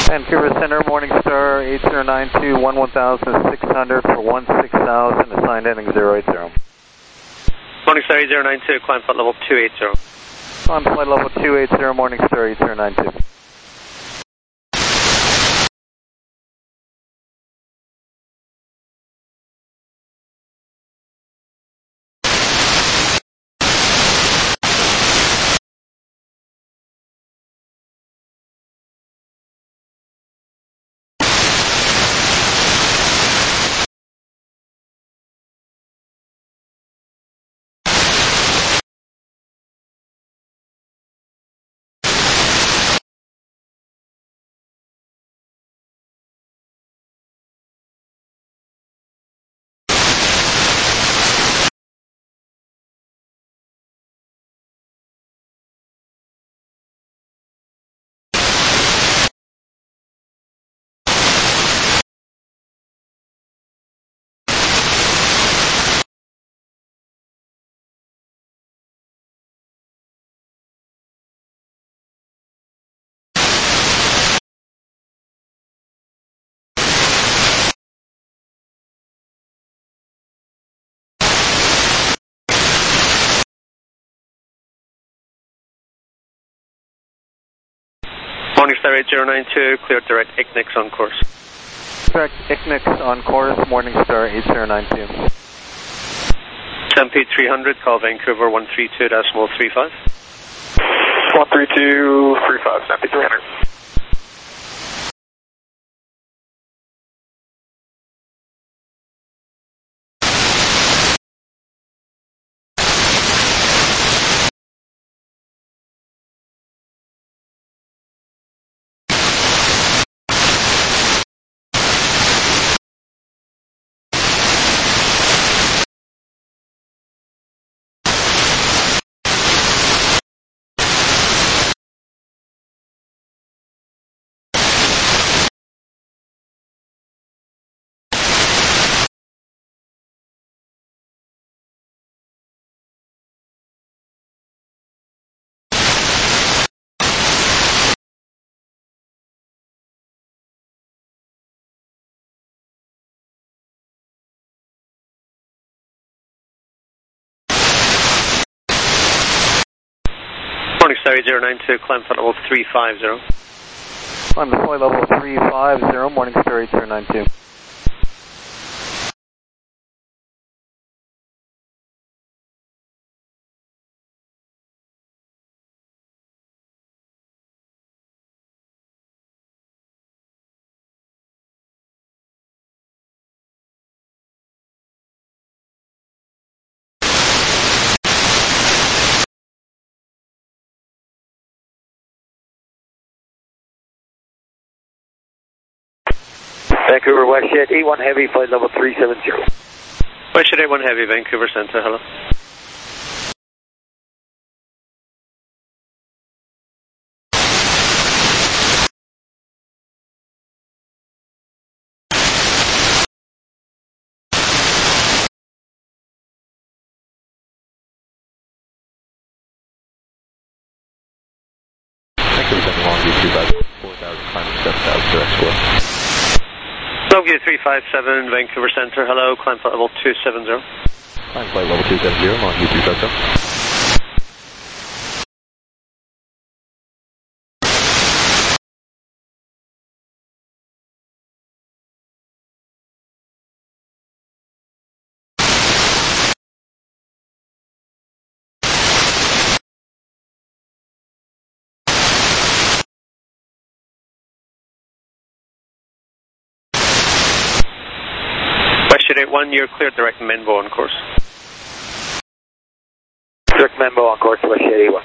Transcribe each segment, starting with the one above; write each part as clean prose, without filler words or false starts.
Vancouver Center, Morningstar 8092 11600 for 16,000, assigned ending 080. Morningstar 8092, climb flight level 280. Climb flight level 280, Morningstar 8092. Morningstar 8092, clear direct ICNIX on course. Direct ICNIX on course, Morningstar 8092. Stampede 300, call Vancouver 132.35. 132.35, Stampede 300. Morningstar 8092, climb flight level 350. Climb to flight level 350, Morningstar 8092. Vancouver Westjet 81 Heavy, flight level 370. Westjet 81 Heavy, Vancouver Center, hello. Vancouver Center, longitude 4,000, climbing 7,000, direct square. Longitude 357, Vancouver Center, hello, climb flight level 270. Climb flight level 270, longitude 270. Westjet 81, you're clear direct Menbo on course. Direct Menbo on course, Westjet 81.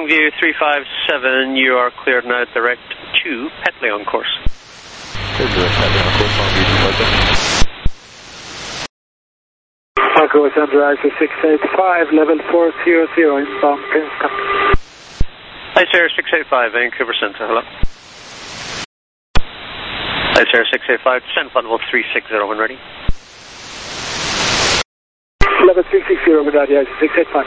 Longview 357, you are cleared now direct to Petley on course. Clear direct Petley on course, Longview 357. Vancouver Center, IC 685, level 400, inbound Princeton. Ice Air 685, Vancouver Center, hello. Ice Air 685, descend flight level 360 when ready. Level 360, with that, IC 685.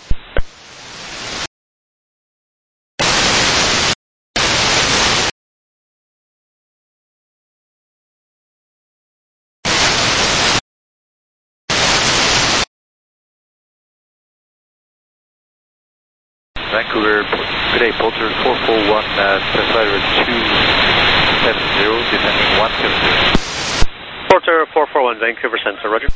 Vancouver, good day, Pulsar 441, specified with 270, descending 170. Porter 441, Vancouver Center, roger.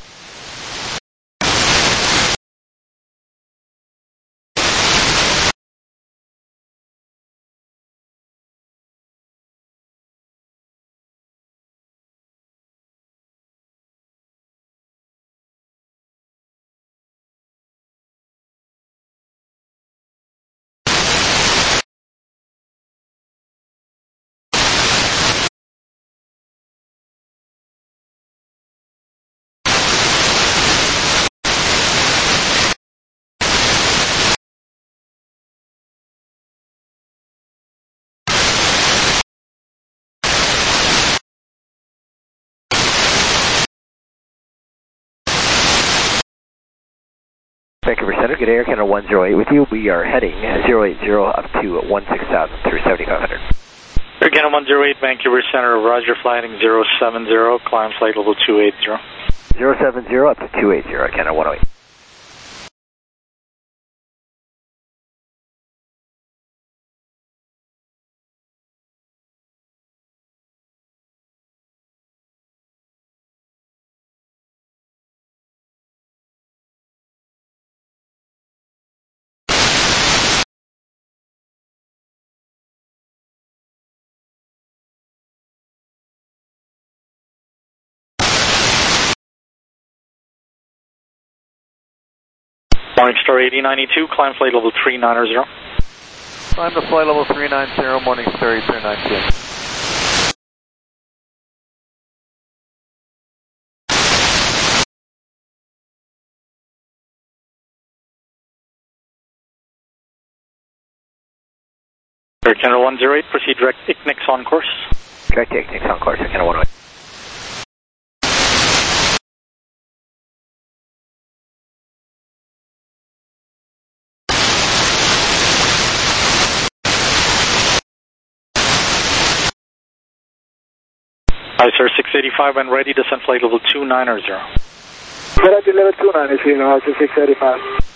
Vancouver Center, good Air Canada 108 with you. We are heading 080 up to 16,000 through 7,500. Air Canada 108, Vancouver Center, Roger, flying 070, climb flight level 280. 070 up to 280, Canada 108. Morningstar 8092, climb flight level 390. Climb to flight level 390, Morningstar 8092. Air Canada 108, proceed direct ICNIX on course. Direct ICNIX on course, Air Canada 108. Ice Air 685, when ready, descend flight level 290. Ready, level 290, IC 685.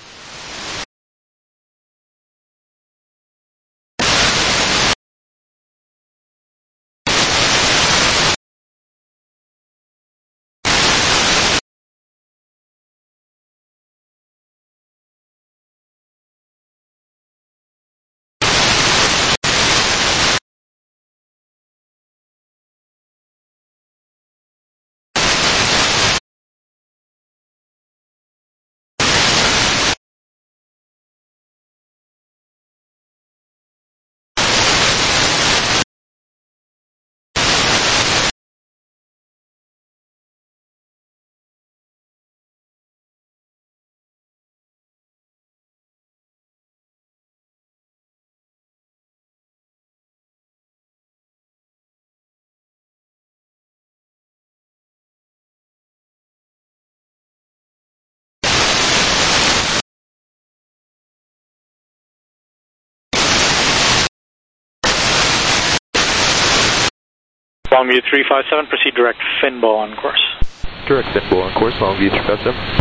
Longview 357, proceed direct Finbo on course. Direct Finbo on course, Longview 357.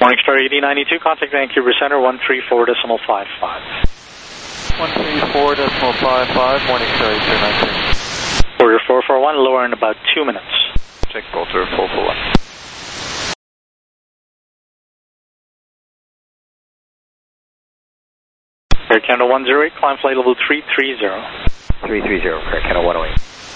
Morningstar 8092, contact Vancouver Center 134.55. 134.55, Morningstar 8292. Porter 441, lower in about 2 minutes. Check Porter 441. Air Canada 108, climb flight level 330. 330, Air Canada 108.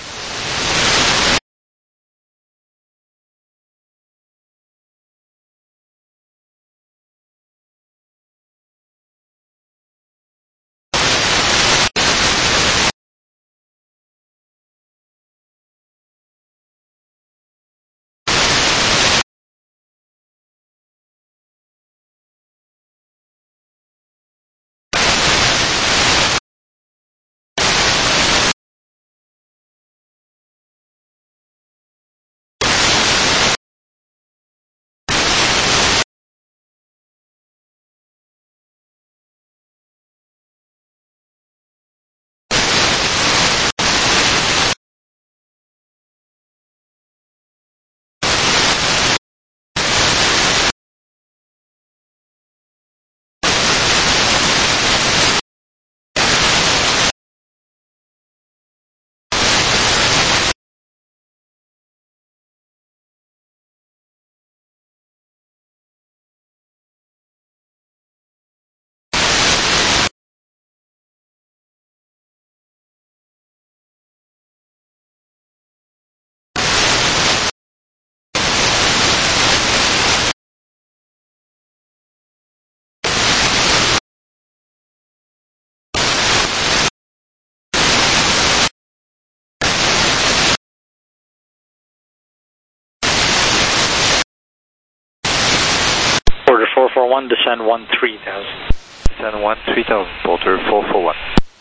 Porter 441, descend 13,000. Descend 13,000, Porter 441.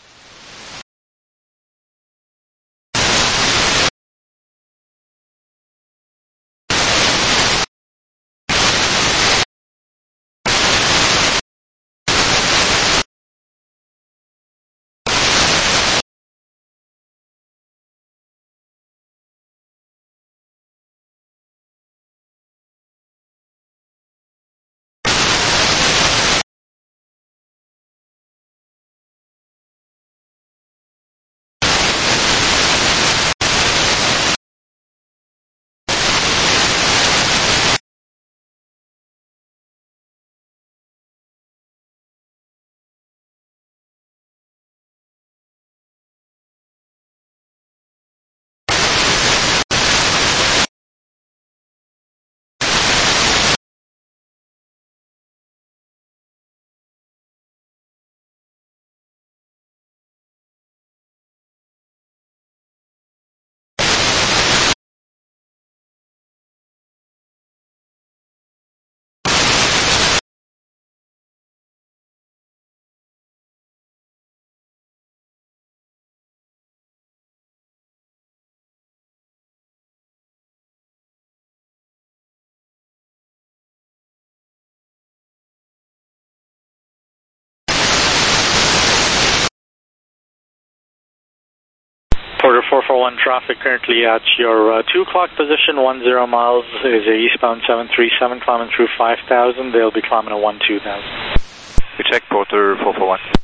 Porter 441, traffic currently at your 2 o'clock position, 10 miles is a eastbound 737 climbing through 5,000. They'll be climbing at 12,000. We check Porter 441.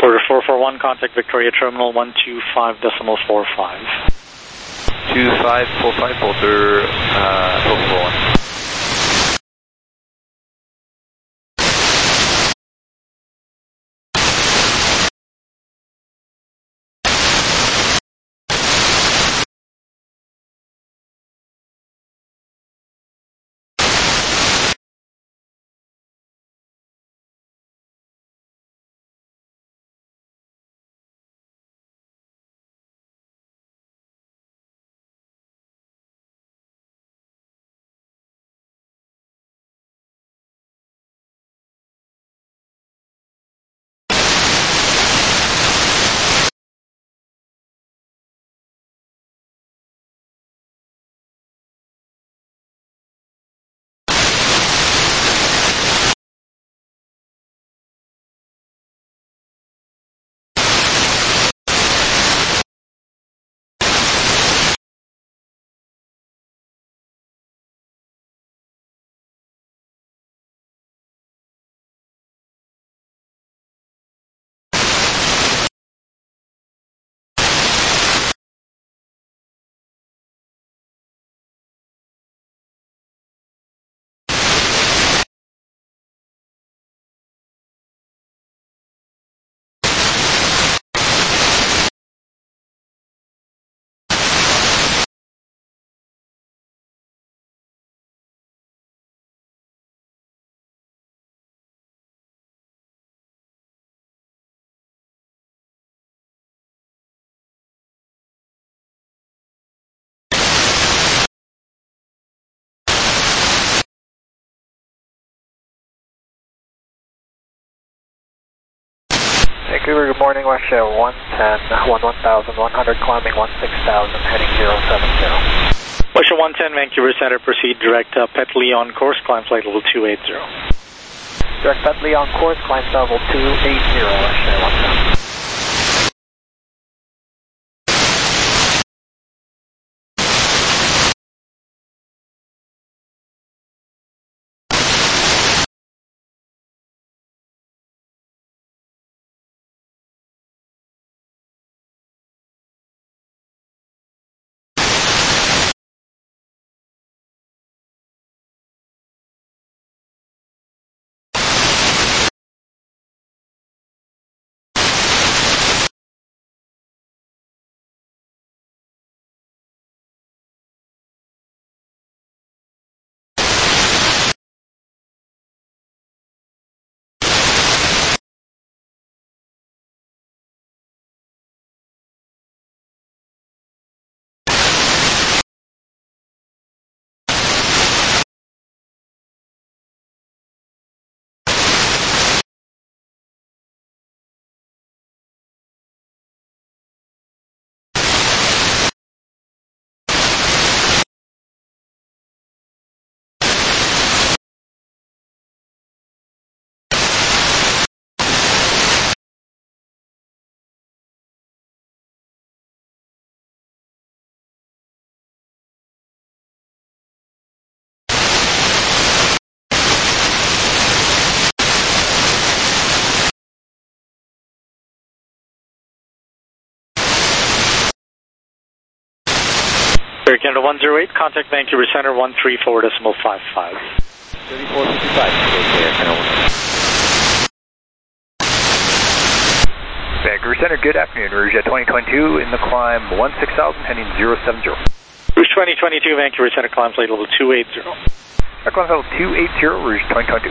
Porter 441, contact Victoria Terminal 125.45. 2545 Porter 441. Vancouver, good morning, West Shell 110, 11,100, climbing 16,000, heading 070. West Shell 110, Vancouver Center, proceed direct Petley on course, climb flight level 280. Direct Petley on course, climb level 280, West Shell 110. Air Canada 108, contact Vancouver Center 134.55. 3455, Air Canada 108. Vancouver Center, good afternoon, Rouge 2022 in the climb 16,000, heading 070. Rouge 2022, Vancouver Center, climb flight level 280. Climb level 280, Rouge 2022.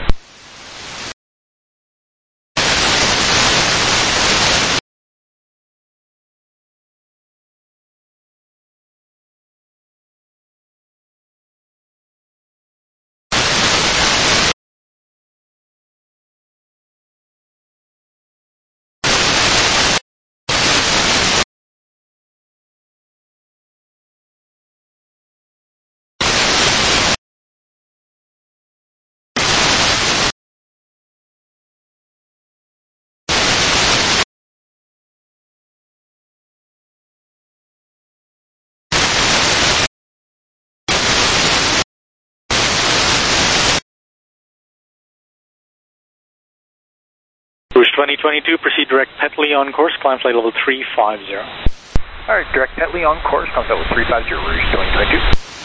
Rouge 2022, proceed direct Petley on course, climb flight level 350. Alright, direct Petley on course, climb flight level 350, Rouge 2022.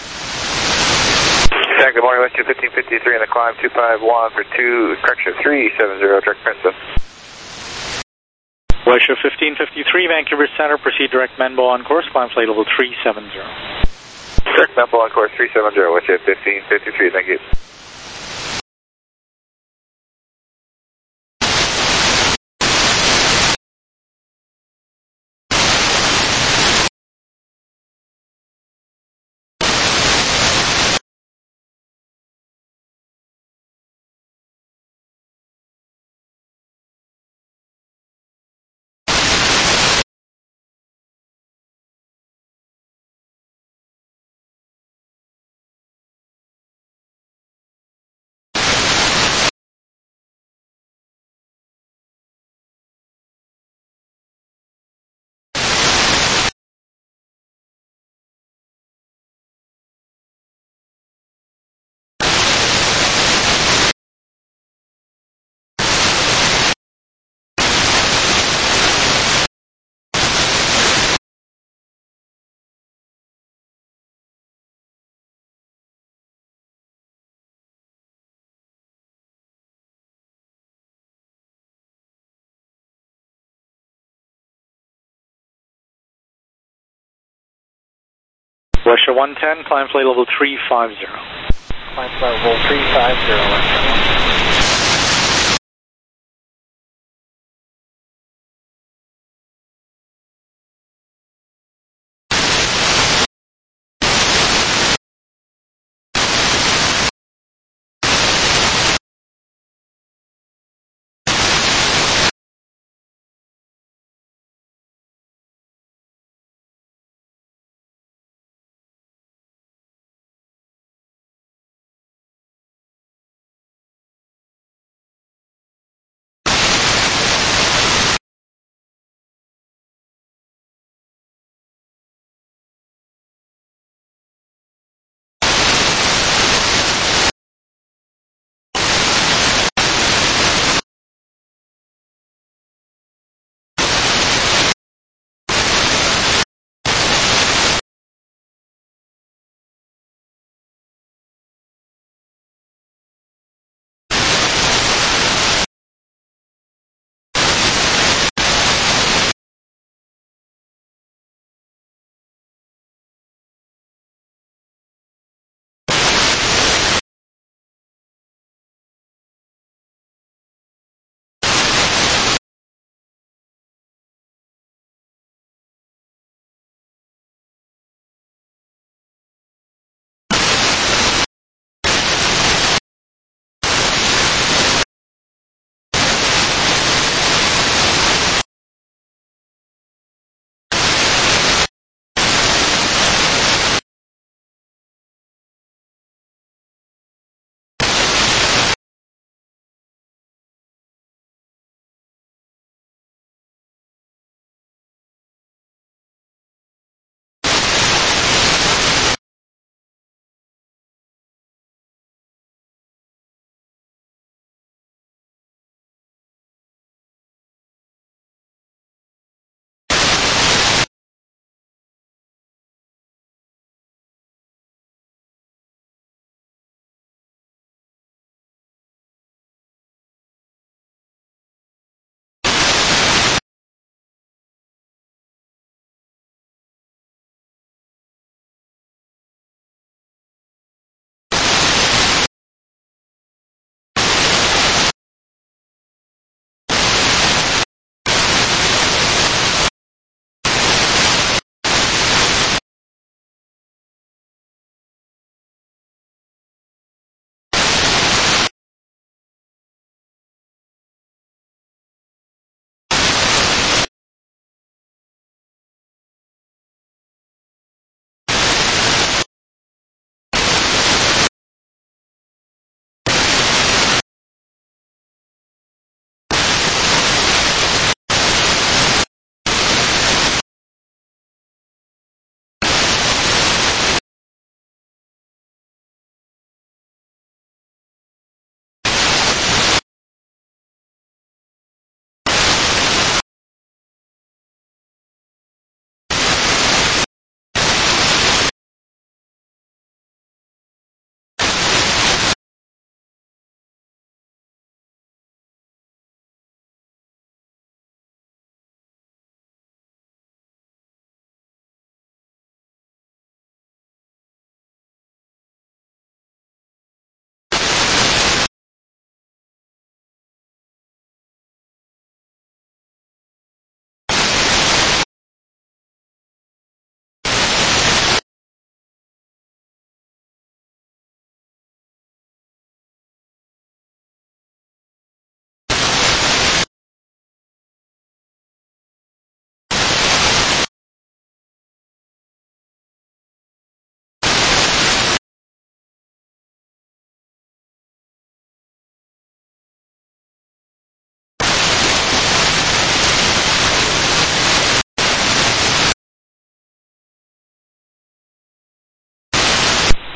Yeah, good morning, West 1553 in the climb, 251 for 370, direct Princeton. West 1553, Vancouver Center, proceed direct Menbo on course, climb flight level 370. Direct Menbo on course 370, West 1553, thank you. West 110, climb flight level 350. Climb flight level 350, West 1.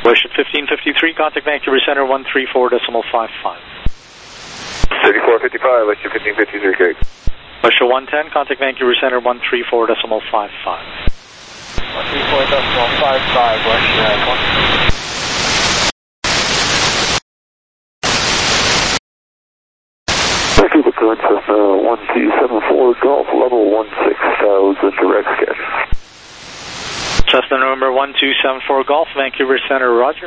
Wish at 1553, contact Vancouver Center 134.55. 3455, wish at 1553, Craig. Wish at 110, contact Vancouver Center 134.55. 134.55, wish at 1. Vancouver current Cessna 1274 Golf, level 16,000, direct sketch. Cessna November 1274 Golf, Vancouver Center, roger.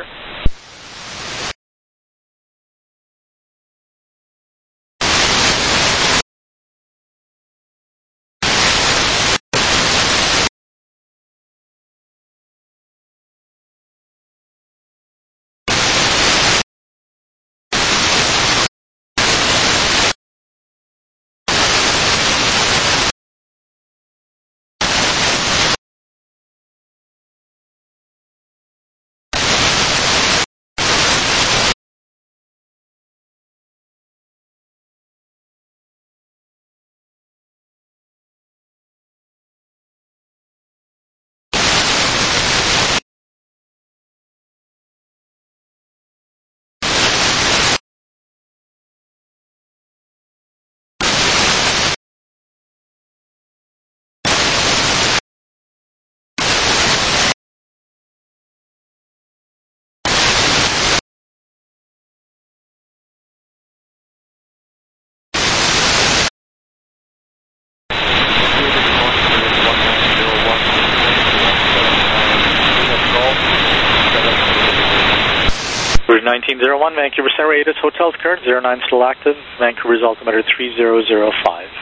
Route 1901, Vancouver Center, Atis Hotels current, 09 still active, Vancouver's altimeter 3005.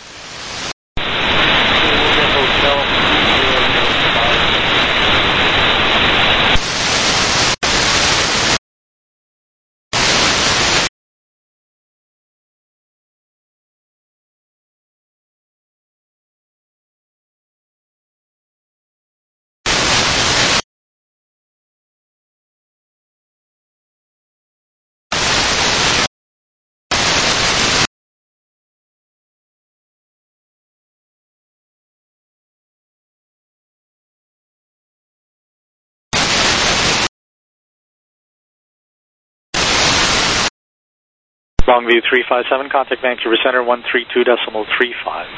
Longview 357, contact Vancouver Center 132.35.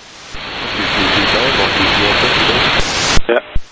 Yeah.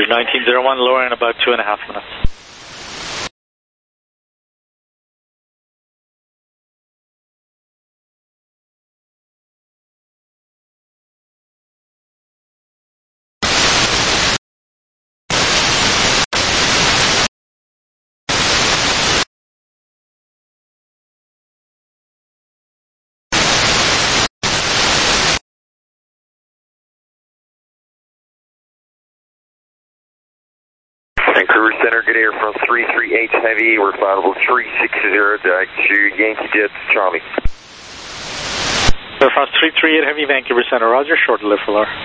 Rouge 1901, lower in about 2.5 minutes. Vancouver Center, good air from 338 Heavy, we're flight 360 direct to Yankee Jet, Charlie. Air France 338 Heavy, Vancouver Center, roger, short lift for lower.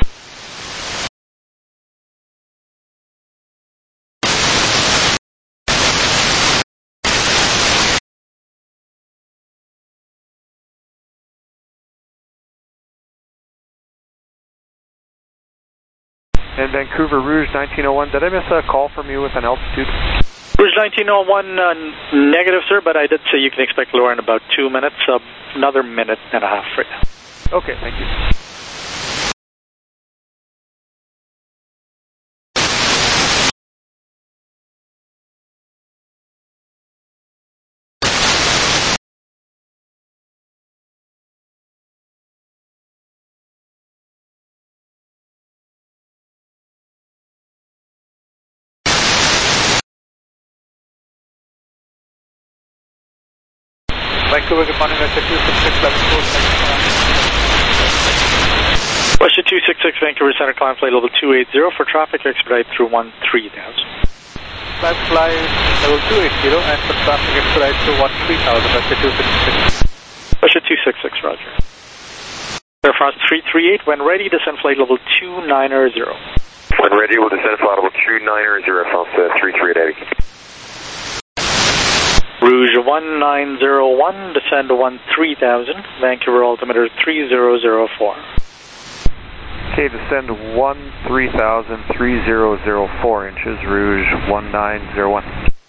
And Vancouver Rouge 1901, did I miss a call from you with an altitude? Rouge 1901, negative, sir, but I did say you can expect lower in about 2 minutes, another minute and a half right now. Okay, thank you. Vancouver, good morning, Western 266, Western 266, Vancouver Center, climb flight level 280 for traffic expedite through 3000. Climb flight level 280 and for traffic expedite through 3000, Western 266. Western 266, roger. Air France 338, when ready, descend flight level 290. When ready, we'll descend flight level 290, France 338 Heavy. Rouge 1901, descend to 3000, Vancouver altimeter 3004. Okay, descend 3000, 3004 inches, Rouge 1901.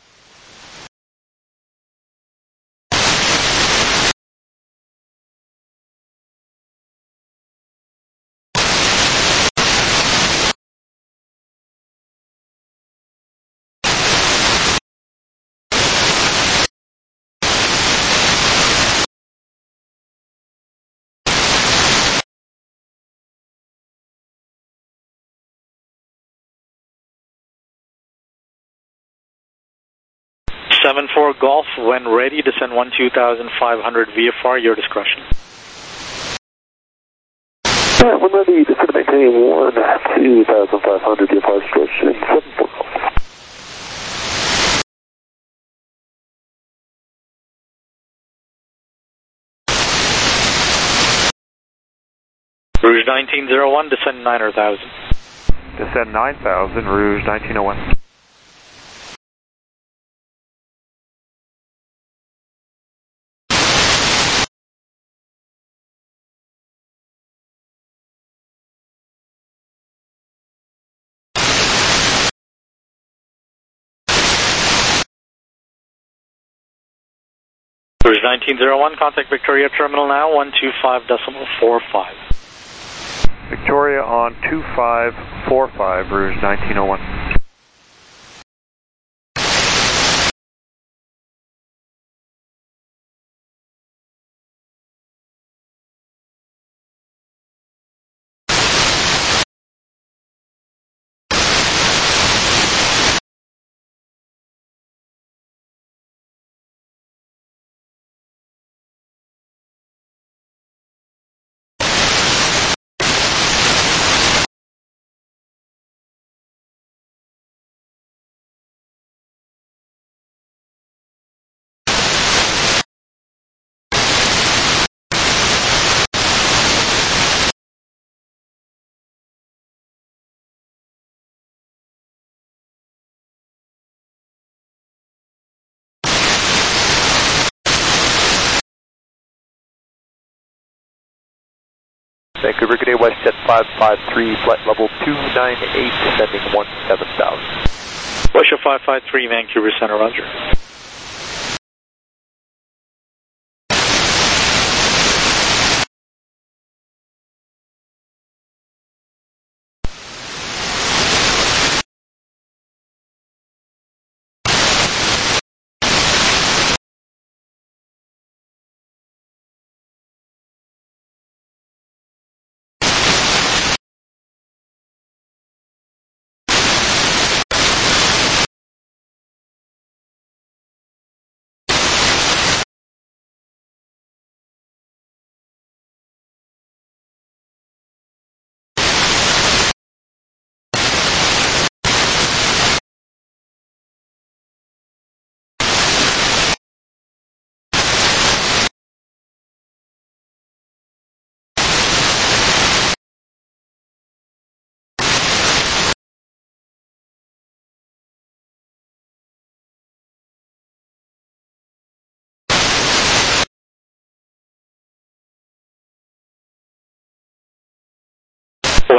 Seven 4 Golf, when ready, descend 12,500 VFR, your discretion. When ready, descend to maintain 12,500 VFR discretion, 7-4 Golf. Rouge 1901, descend 9,000. Descend 9000, Rouge 1901. Rouge 1901, contact Victoria Terminal now, 125.45. Victoria on 2545, Rouge 1901. Vancouver, good day, WestJet 553, flight level 298, descending 17,000. WestJet 553, Vancouver Center, roger.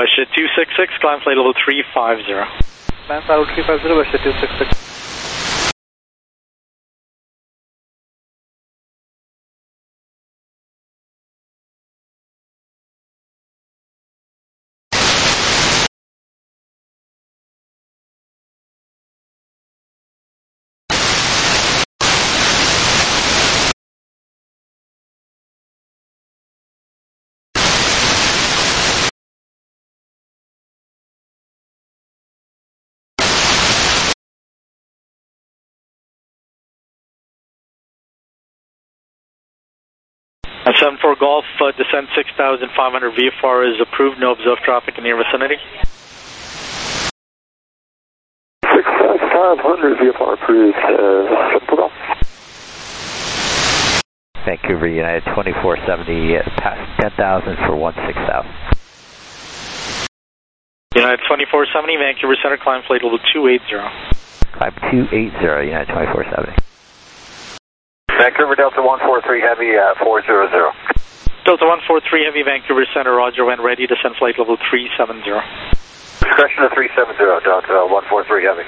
Westjet 266, climb flight level 350. Climb flight level 350, Westjet 266. And 74 Golf, descent 6,500 VFR is approved, no observed traffic in your vicinity. 6,500 VFR approved, 74 Golf. Vancouver United 2470, past 10,000 for 16,000. United 2470, Vancouver Center, climb flight level 280. Climb 280, United 2470. Vancouver Delta 143 Heavy, 400. Delta 143 Heavy, Vancouver Center, roger, when ready, descend flight level 370. Discretion to 370, Delta 143 Heavy.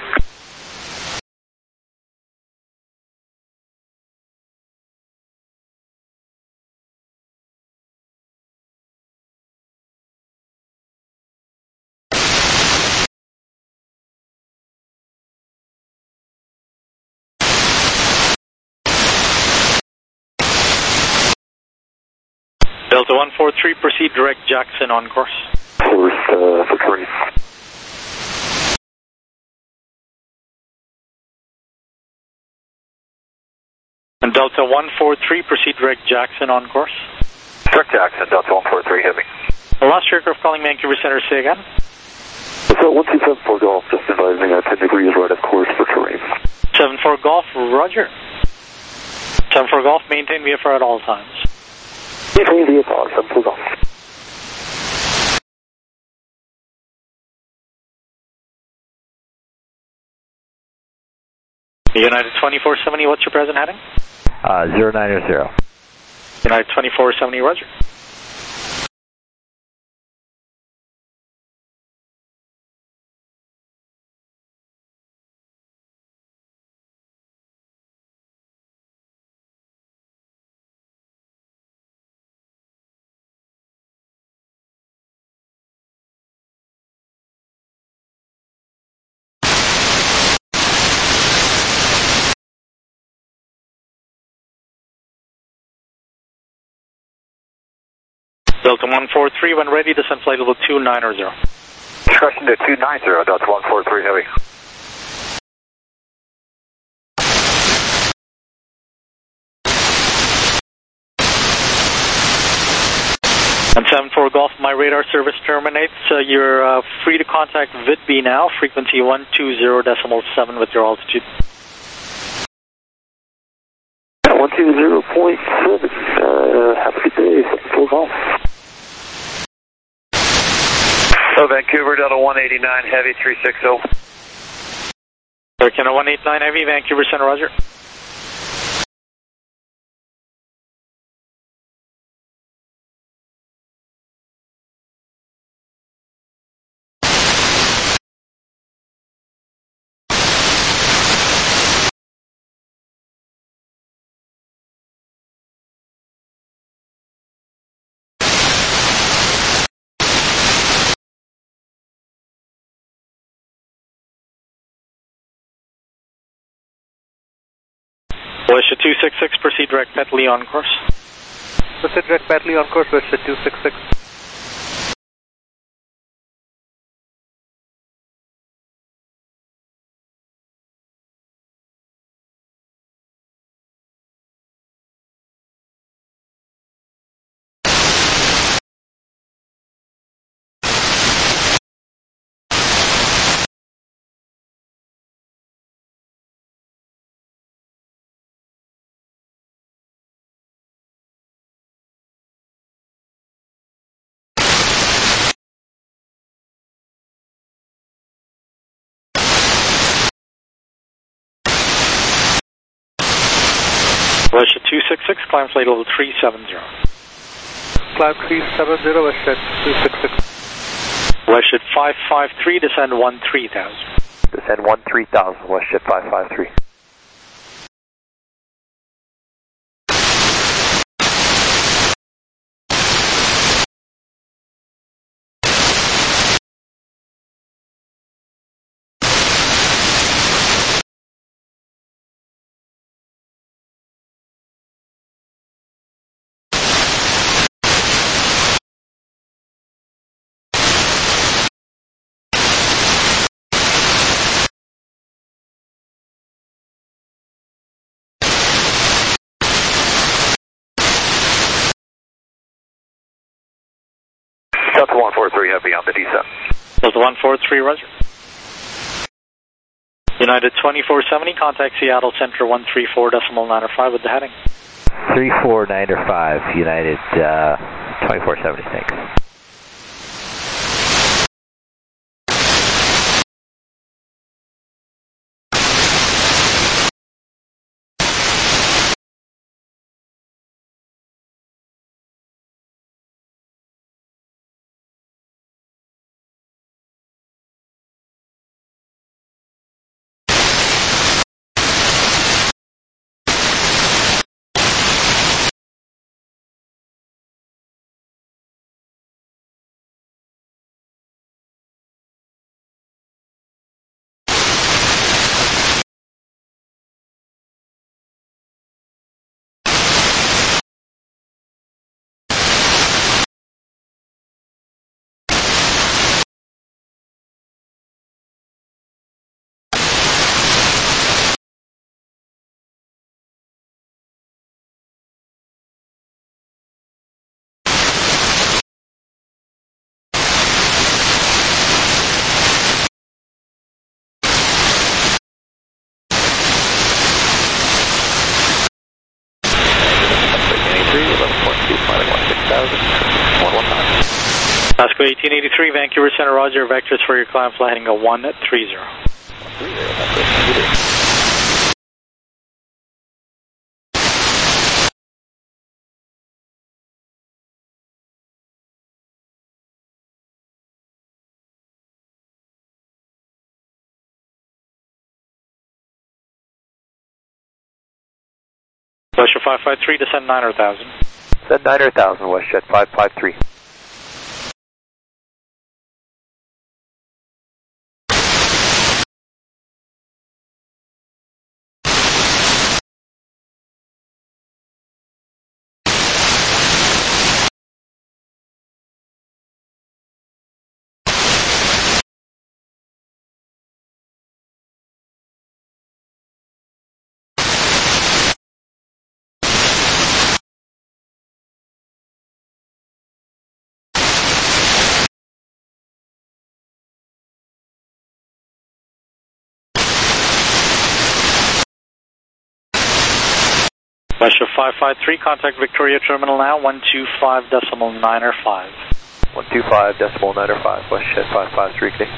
Delta 143, proceed direct Jackson on course. Course, for tree. And Delta 143, proceed direct Jackson on course. Direct Jackson, Delta 143 Heavy. The last aircraft calling Vancouver Center, say again. So 1274 Golf, just advising 10 degrees right of course for terrain. 74 Golf, roger. 74 Golf, maintain VFR at all times. Maintain VFR, 74 Golf. United 2470, what's your present heading? 090. United 2470, roger. Delta 143, when ready, descend flight level 290. Discretion to 290, Delta 143 Heavy. And 74 Golf, my radar service terminates. You're free to contact VidB now, frequency 120.7 with your altitude. 120.7, have a good day, 74 Golf. So Vancouver, Delta 189 Heavy, 360. Air 189 Heavy, Vancouver Center, roger. Westjet 266, proceed direct Petley on course. Proceed direct Petley on course, Westjet 266. Westjet 266, climb flight level 370. Climb 370, Westjet 266. WestJet 553, descend 13,000. Descend 13,000, WestJet 553. Delta 143, heavy on the descent. Delta 143, roger. United 2470, contact Seattle Center 134.905 with the heading. 34905, United 2470, thanks. Pasco 1883, Vancouver Center, roger, vectors for your climb flight heading a 130. WestJet 553, descend 9,000. Descend 9,000, WestJet 553. WestJet 553, contact Victoria Terminal now, 125.905. 125.905, WestJet 553, okay.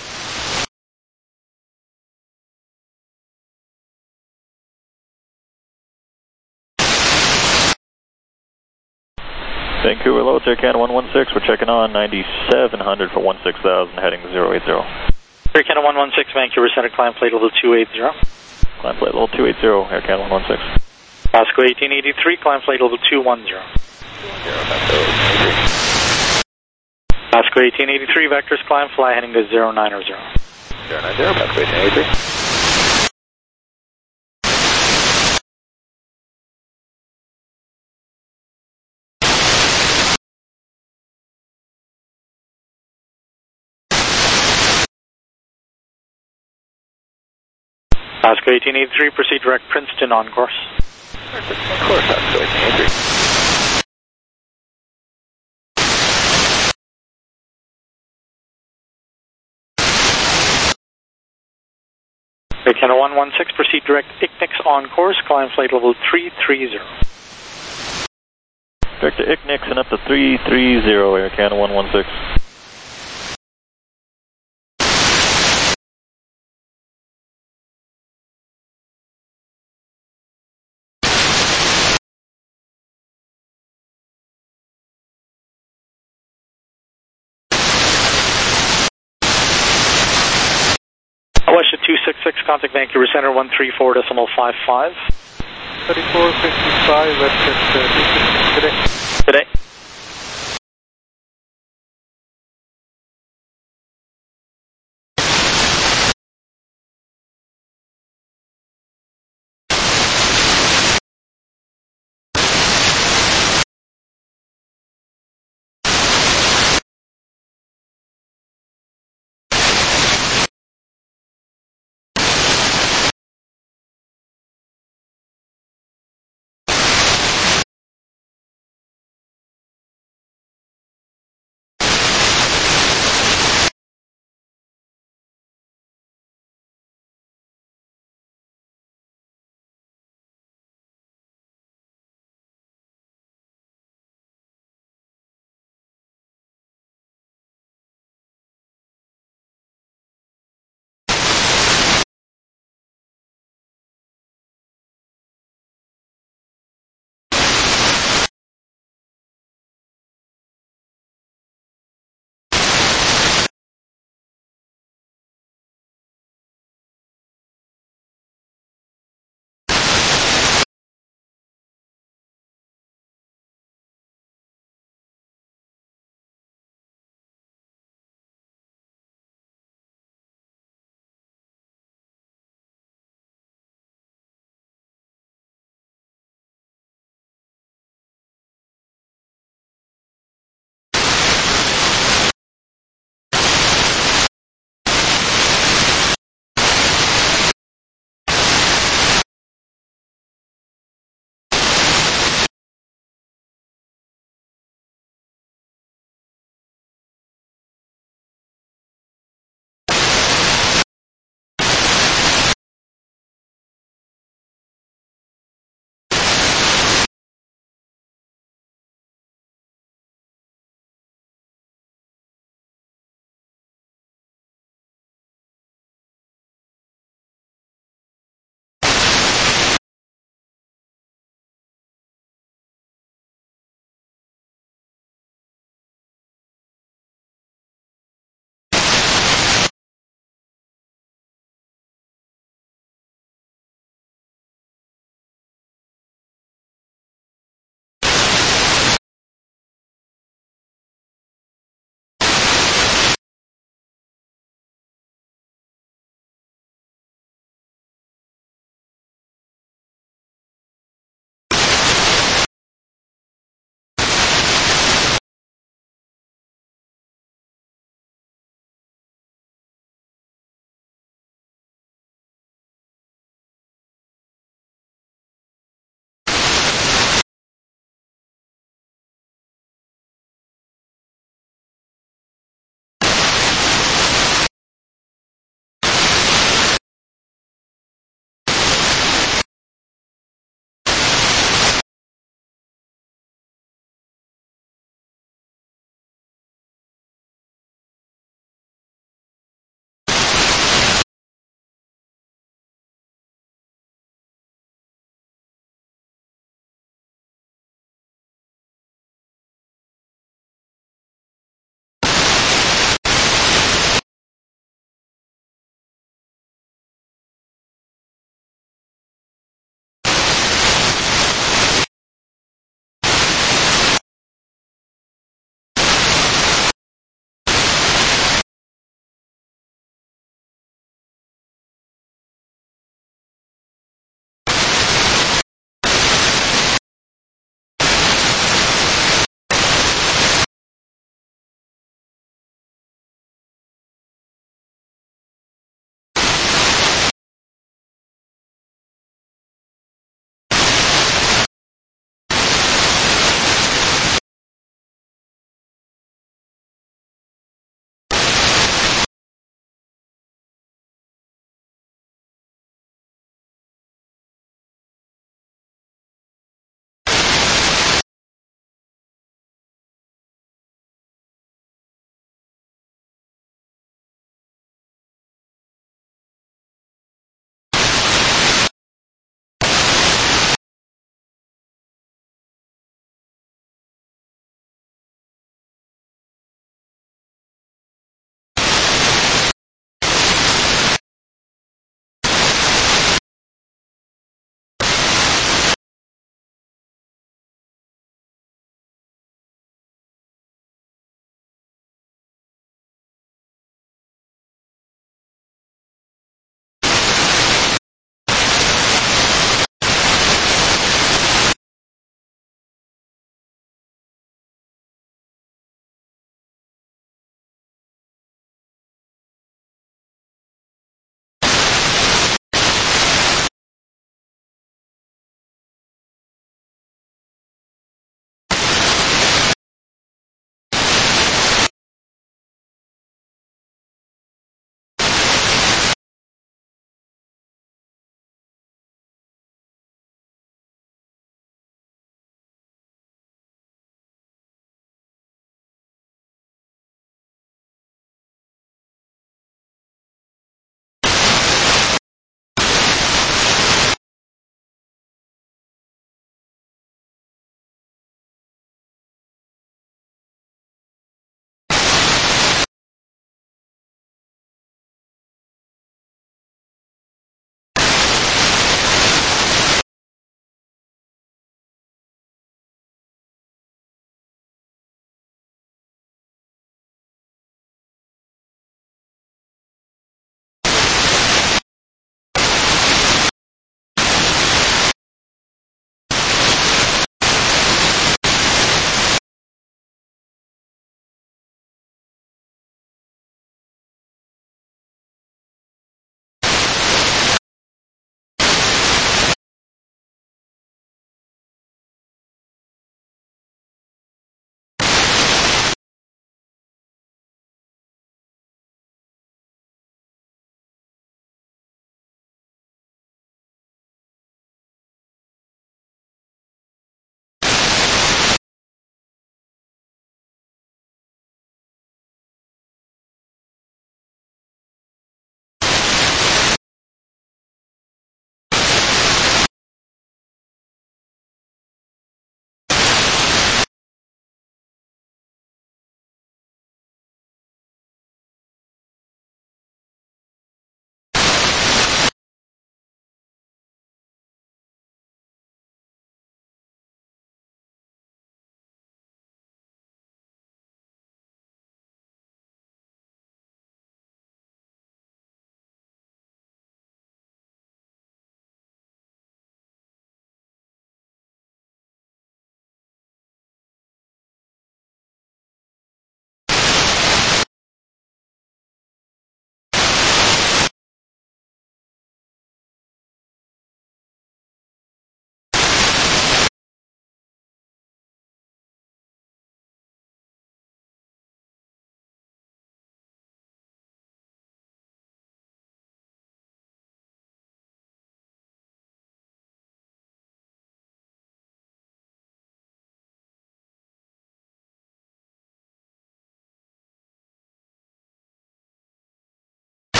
Vancouver Low, Air Canada 116, we're checking on 9700 for 16,000, heading 080. Air Canada 116, Vancouver Center, climb plate level 280. Climb plate level 280, Air Canada 116. Pasco 1883, climb flight level 210. Pasco 1883, vectors climb, fly heading to 090. 090, Pasco 1883. Pasco 1883, proceed direct Princeton on course. Of course, Pasco 1883. Air Canada 116, proceed direct ICNIX on course, climb flight level 330. Direct to ICNIX and up to 330, Air Canada 116. WestJet 266, contact Vancouver Center 134.55. 3455, WestJet 266 today. Today.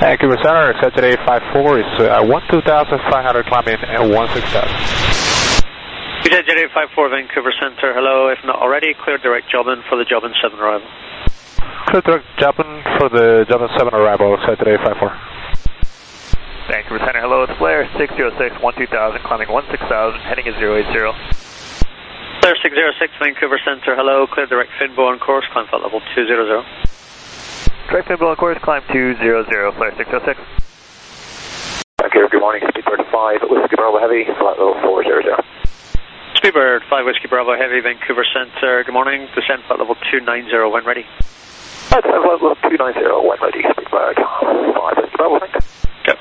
Vancouver Center, Exeter 854 is 12,500 climbing and 16,000. Exeter 854 Vancouver Center, hello. If not already, clear direct Jobbin for the Jobbin 7 arrival. Clear direct Jobbin for the Jobbin 7 arrival, Exeter 854. Vancouver Center, hello, it's Blair, 606, 12,000, climbing 16,000, heading is 080. Blair 606, Vancouver Center, hello, clear direct Finbo on course, climb flight level 200. Direct Finbo on course, climb 200, Blair 606. Vancouver, good morning, Speedbird 5, Whiskey Bravo Heavy, flight level 400. Speedbird 5 Whiskey Bravo Heavy, Vancouver Center, good morning, descend flight level 290 when ready. Flight level 290 when ready, Speedbird 5 Whiskey Bravo, thank you. Yep.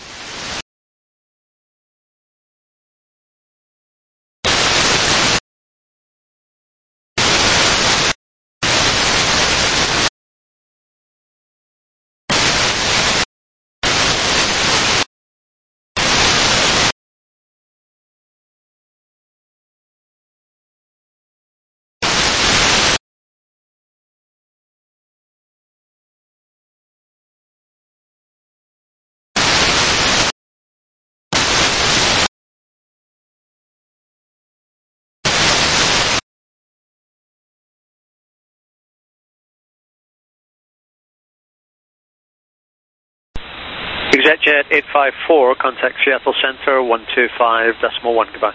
ExecJet 854, contact Seattle Center 125.1, goodbye.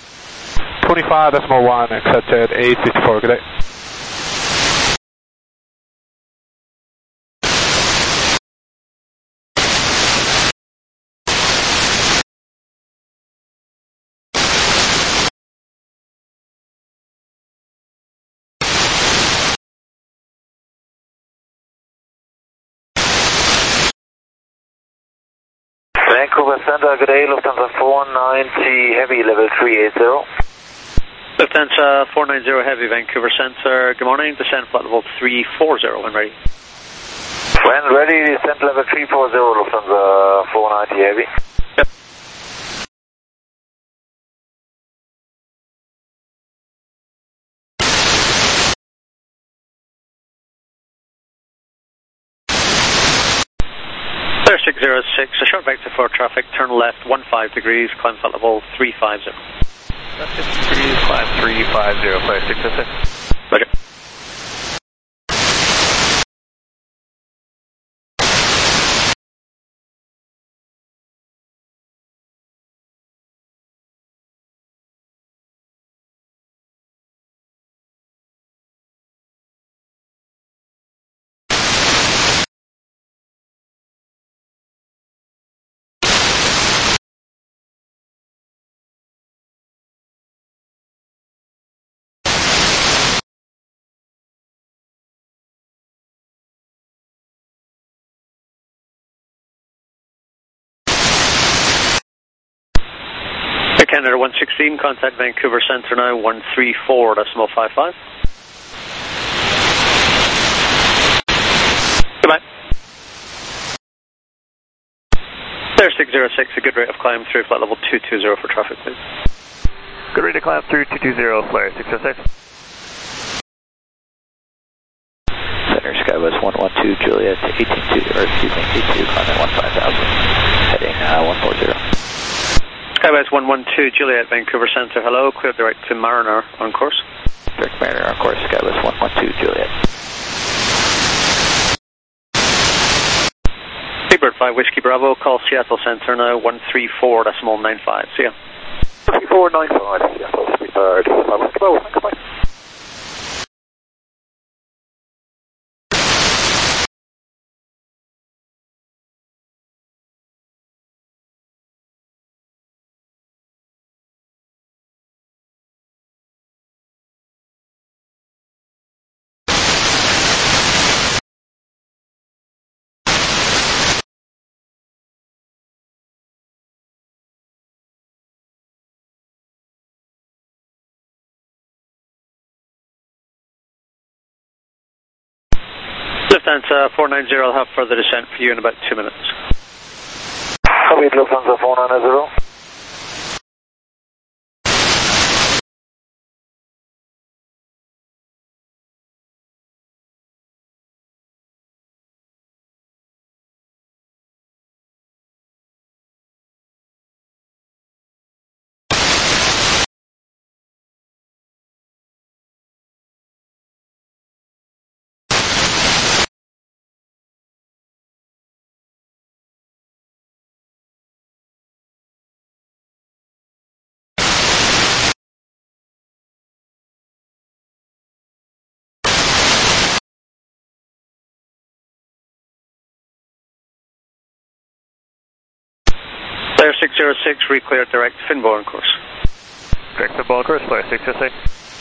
25.1, ExecJet 854, good day. Vancouver Center, good day, Lufthansa 490 Heavy, level 380. Lufthansa 490 Heavy, Vancouver Center, good morning, descend flight level 340 when ready. When ready, descent level 340, Lufthansa 490 Heavy. Yep. Clear 606, a short vector for traffic, turn left 15 degrees, climb flight level 350. That's 50 degrees, climb 350, Blair 606. Roger. Canada 116, contact Vancouver Center now 134.55. Goodbye. There 606, a good rate of climb through flight level 220 for traffic, please. Good rate of climb through 220, Blair 606. Center Skywest 112 Juliet 18 climbing 15,000, heading 140. Skywest 112 Juliet, Vancouver Center, hello, clear direct to Mariner on course. Direct Mariner on course, Skywest 112 Juliet. Speedbird 5 Whiskey Bravo, call Seattle Center now 134.95, see ya. 134.95, Seattle Speedbird 5 Whiskey Bravo, thanks, bye. Lufthansa 490, I'll have further descent for you in about 2 minutes. Copy, Lufthansa 490. Flyer 606, reclear direct Finbo on course. Direct Finbo on course, Flyer 606.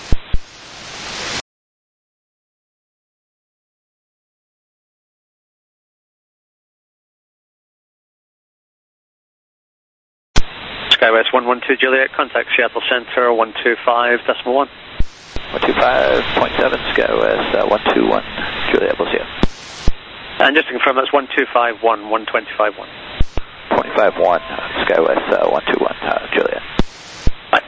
SkyWest 112 Juliet, contact Seattle Center 125.1. 125.7, SkyWest 121, Juliet, we'll see you. And just to confirm, that's 1251, 125.1. 25.1, SkyWest 121, Juliet. Bye.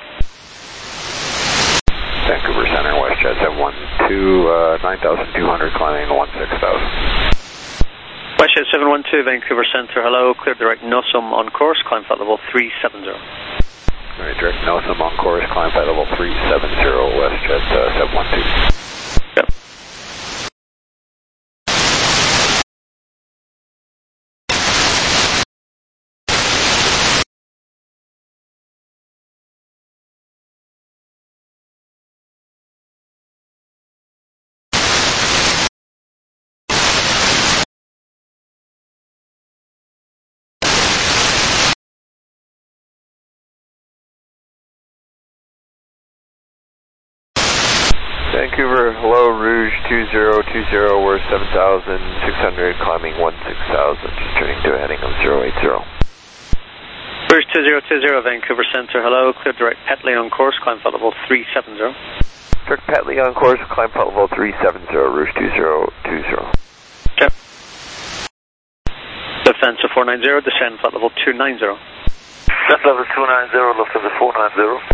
Vancouver Center, WestJet 712, 9,200, climbing 16,000. WestJet 712, Vancouver Center, hello, clear direct NOSUM on course, climb flight level 370. Alright, direct NOSUM on course, climb flight level 370, WestJet 712. Yep. Vancouver, hello, Rouge 2020, we're 7,600, climbing 16,000, just turning to a heading of 080. Rouge 2020, Vancouver Center, hello, clear direct Petley on course, climb flight level 370. Direct Petley on course, climb flight level 370, Rouge 2020. Yep. Lufthansa 490, descend flight level 290. Descent level 290, Lufthansa 490.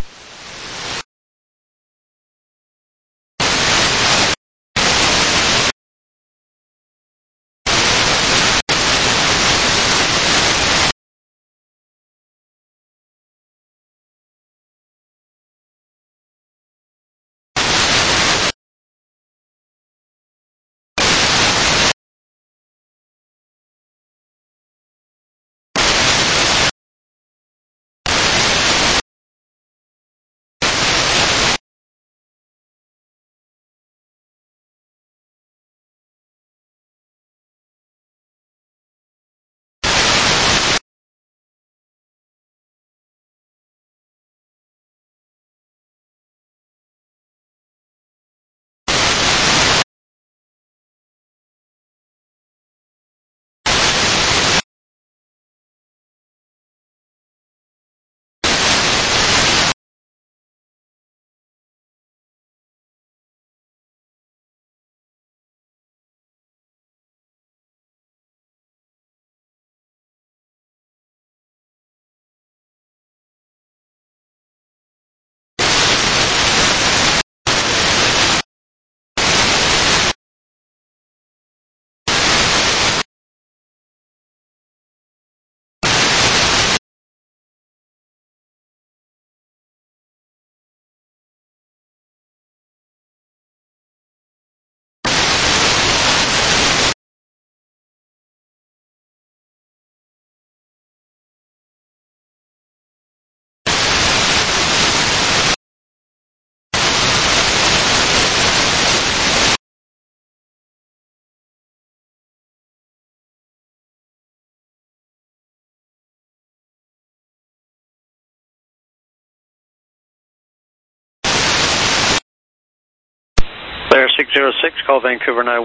Flyer 606, call Vancouver now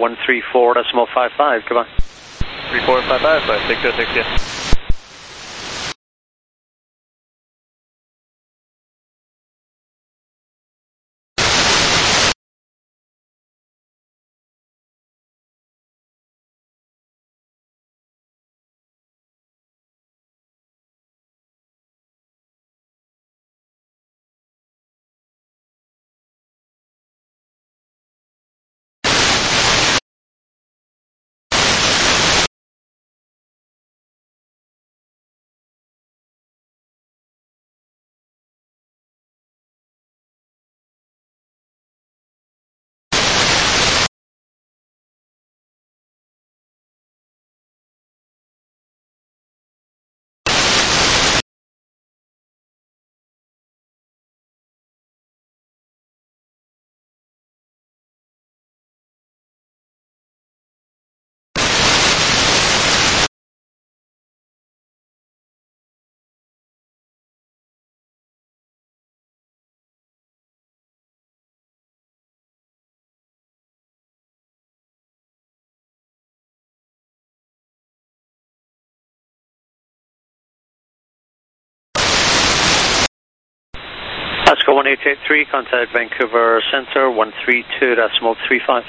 134.55, goodbye. 3455, Flyer 606, yeah. Alaska 1883, contact Vancouver Center 132.35.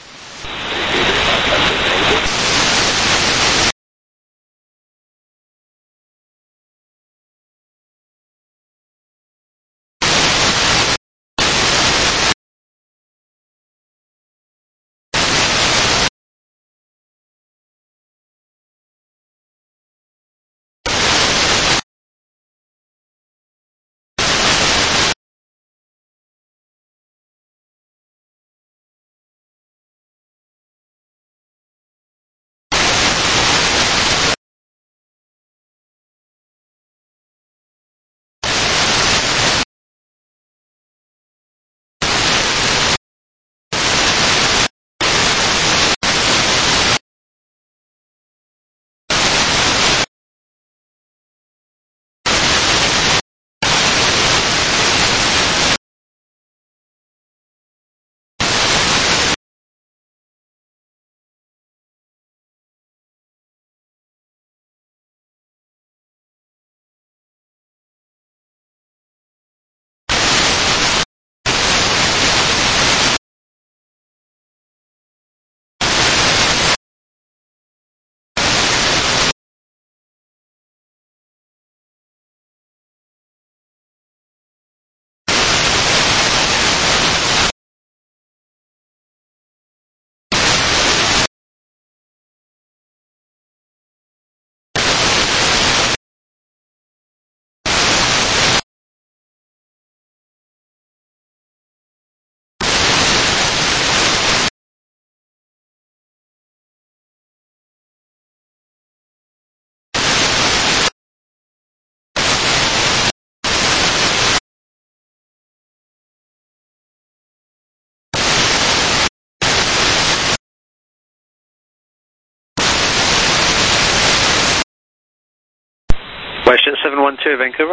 WestJet 712, Vancouver.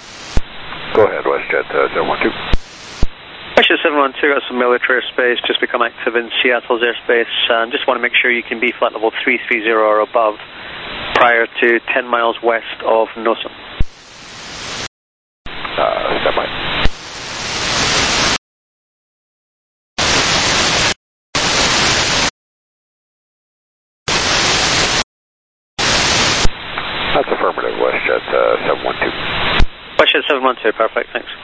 Go ahead, WestJet 712. WestJet 712, got some military airspace, just become active in Seattle's airspace. Just want to make sure you can be flight level 330 or above prior to 10 miles west of Noson. Stand by. That's affirmative, WestJet 712. WestJet 712, perfect, thanks.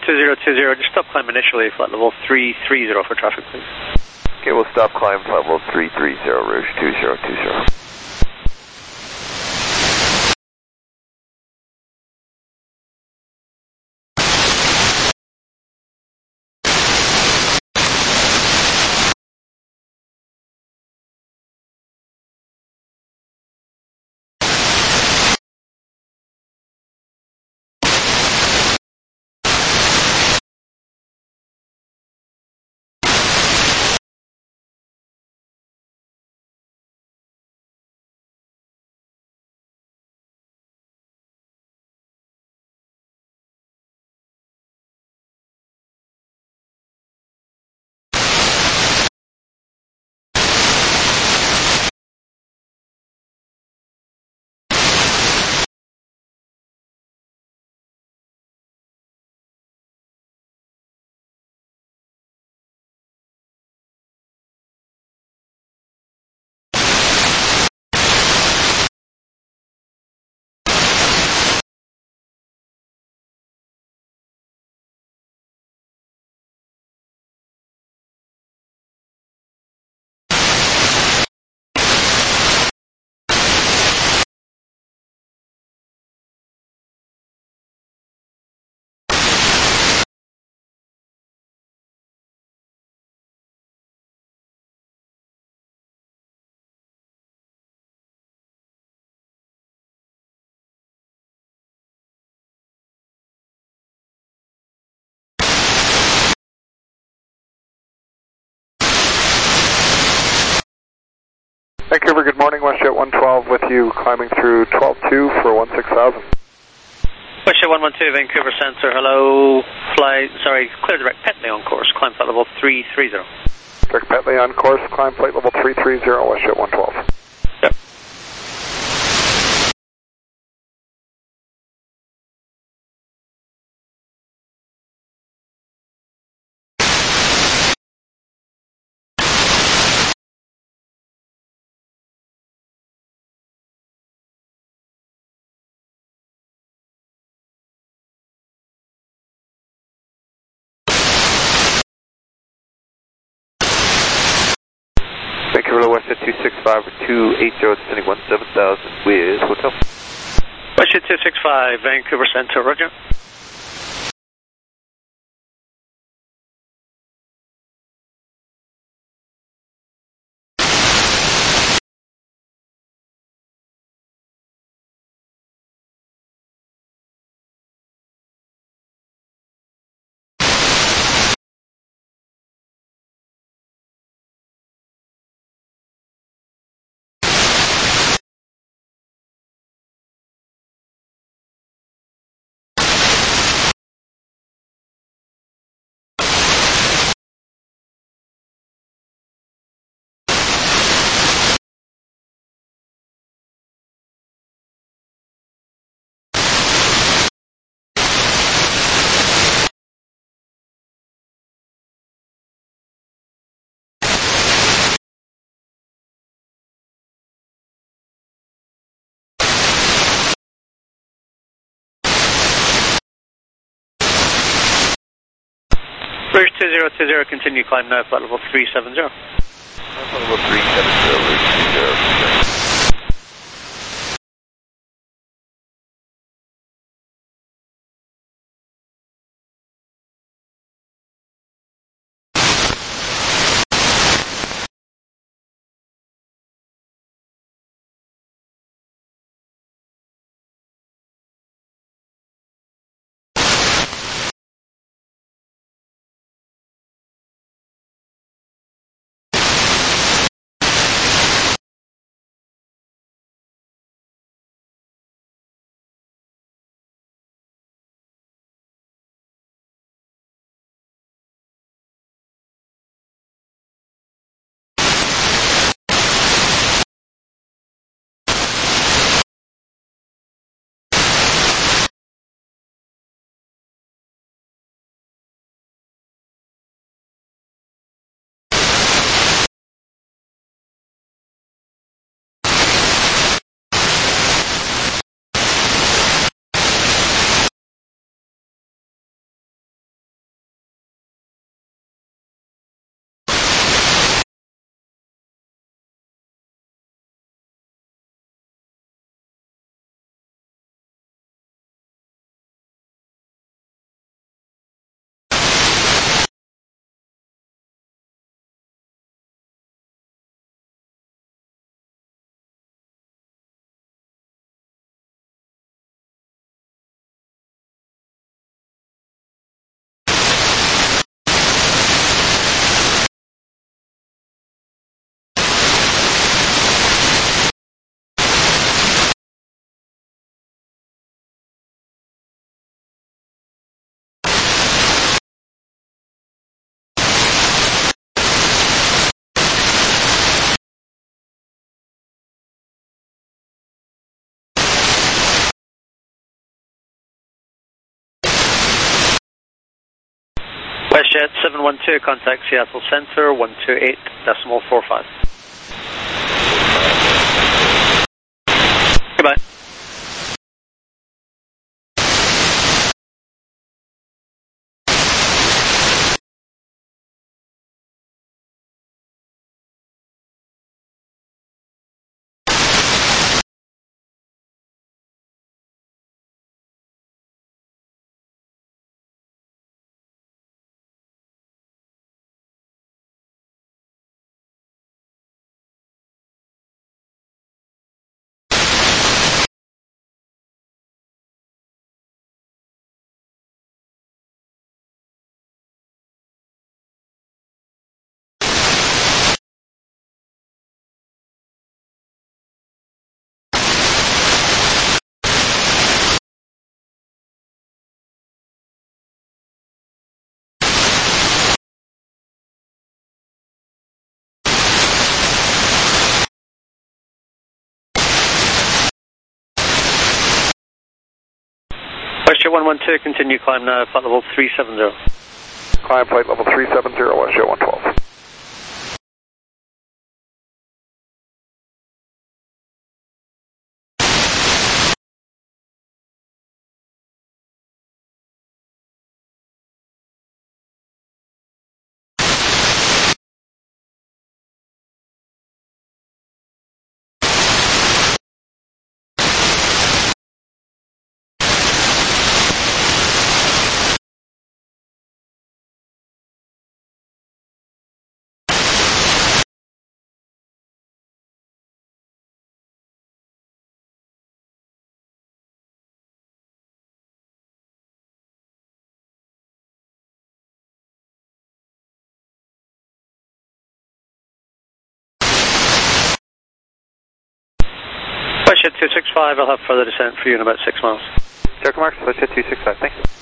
2020, just stop climb initially, flight level 330 for traffic, please. Okay, we'll stop climb flight level 330, Rouge 2020. Vancouver, good morning. WestJet 112 with you, climbing through 12.2 for 16,000. WestJet 112, Vancouver Centre, hello. Clear direct Petley on course, climb flight level 330. Direct Petley on course, climb flight level 330, WestJet 112. Yep. Vancouver WestJet 265 or 280, descending 17,000 with hotel. WestJet 265, Vancouver Centre, roger. Rouge 2020, continue climb now, flight level 370. Flight level 370, Rouge 2020. WestJet 712, contact Seattle Center, 128.45. Goodbye. WestJet 112, continue climb now, flight level 370. Climb flight level 370, WestJet 112. WestJet 265, I'll have further descent for you in about 6 miles. Joker Marks, WestJet 265, thanks.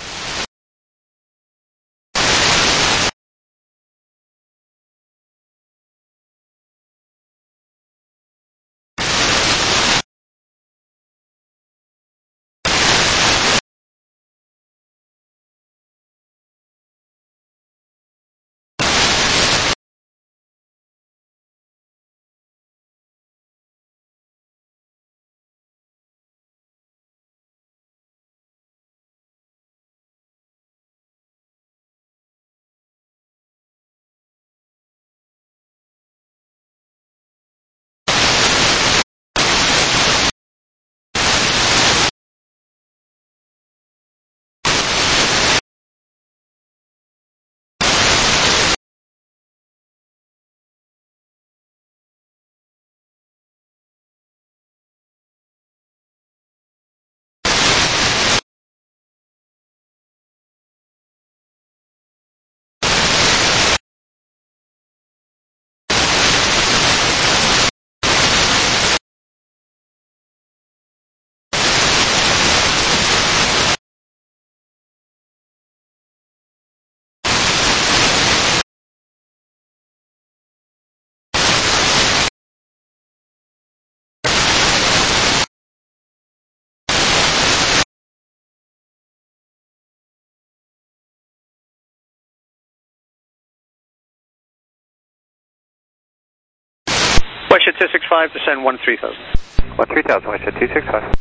WestJet 265, descend 13,000. 13,000, WestJet 265.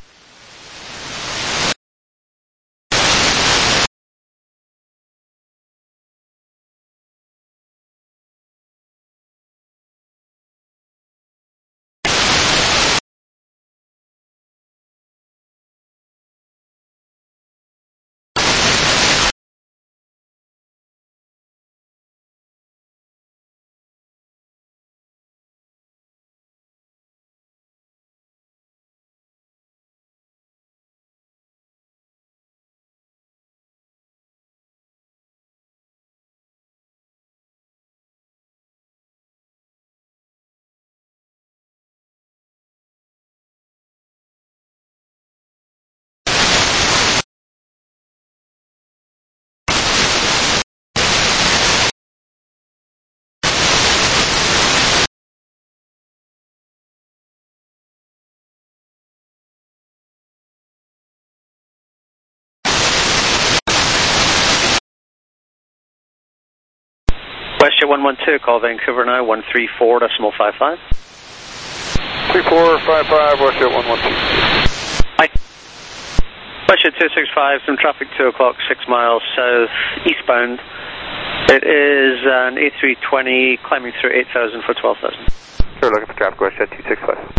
WestJet 112, call Vancouver now, 134.55. 3455, WestJet 112. Hi. WestJet 265, some traffic 2 o'clock, 6 miles south, eastbound. It is an A320 climbing through 8,000 for 12,000. Sure, looking for traffic, WestJet 265.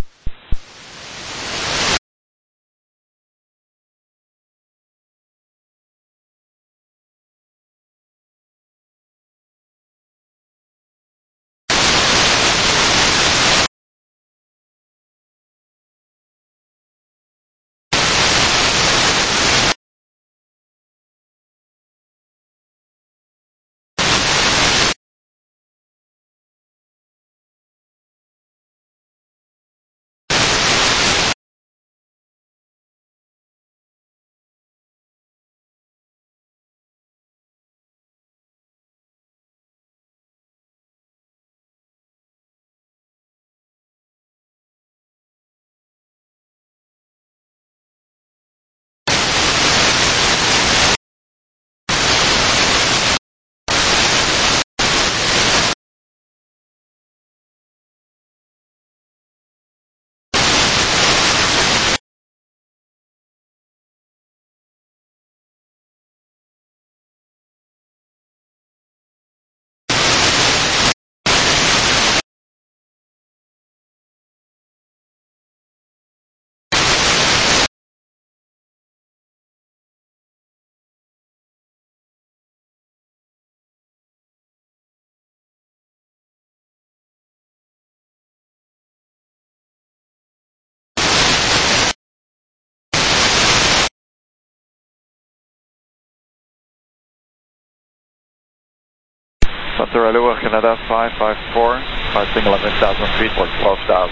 Center Aloha, Canada 554, passing 11,000 feet for 12,000.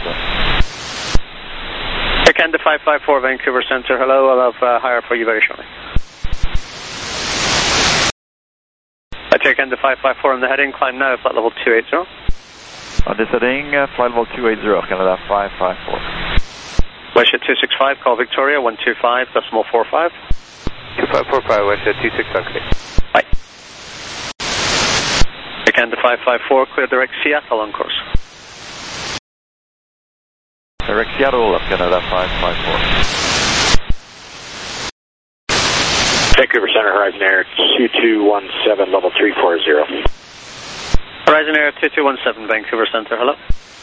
Air Canada 554, Vancouver Center, hello, I'll have higher for you very shortly. Air Canada 554 on the heading, climb now, flight level 280. On this heading, flight level 280, Canada 554. WestJet 265, call Victoria, 125.45. 2545, WestJet 265, okay. Bye. Air Canada 554, clear direct Seattle on course. Direct Seattle, Canada 554. Vancouver Center, Horizon Air 2217, level 340. Horizon Air 2217, Vancouver Center, hello.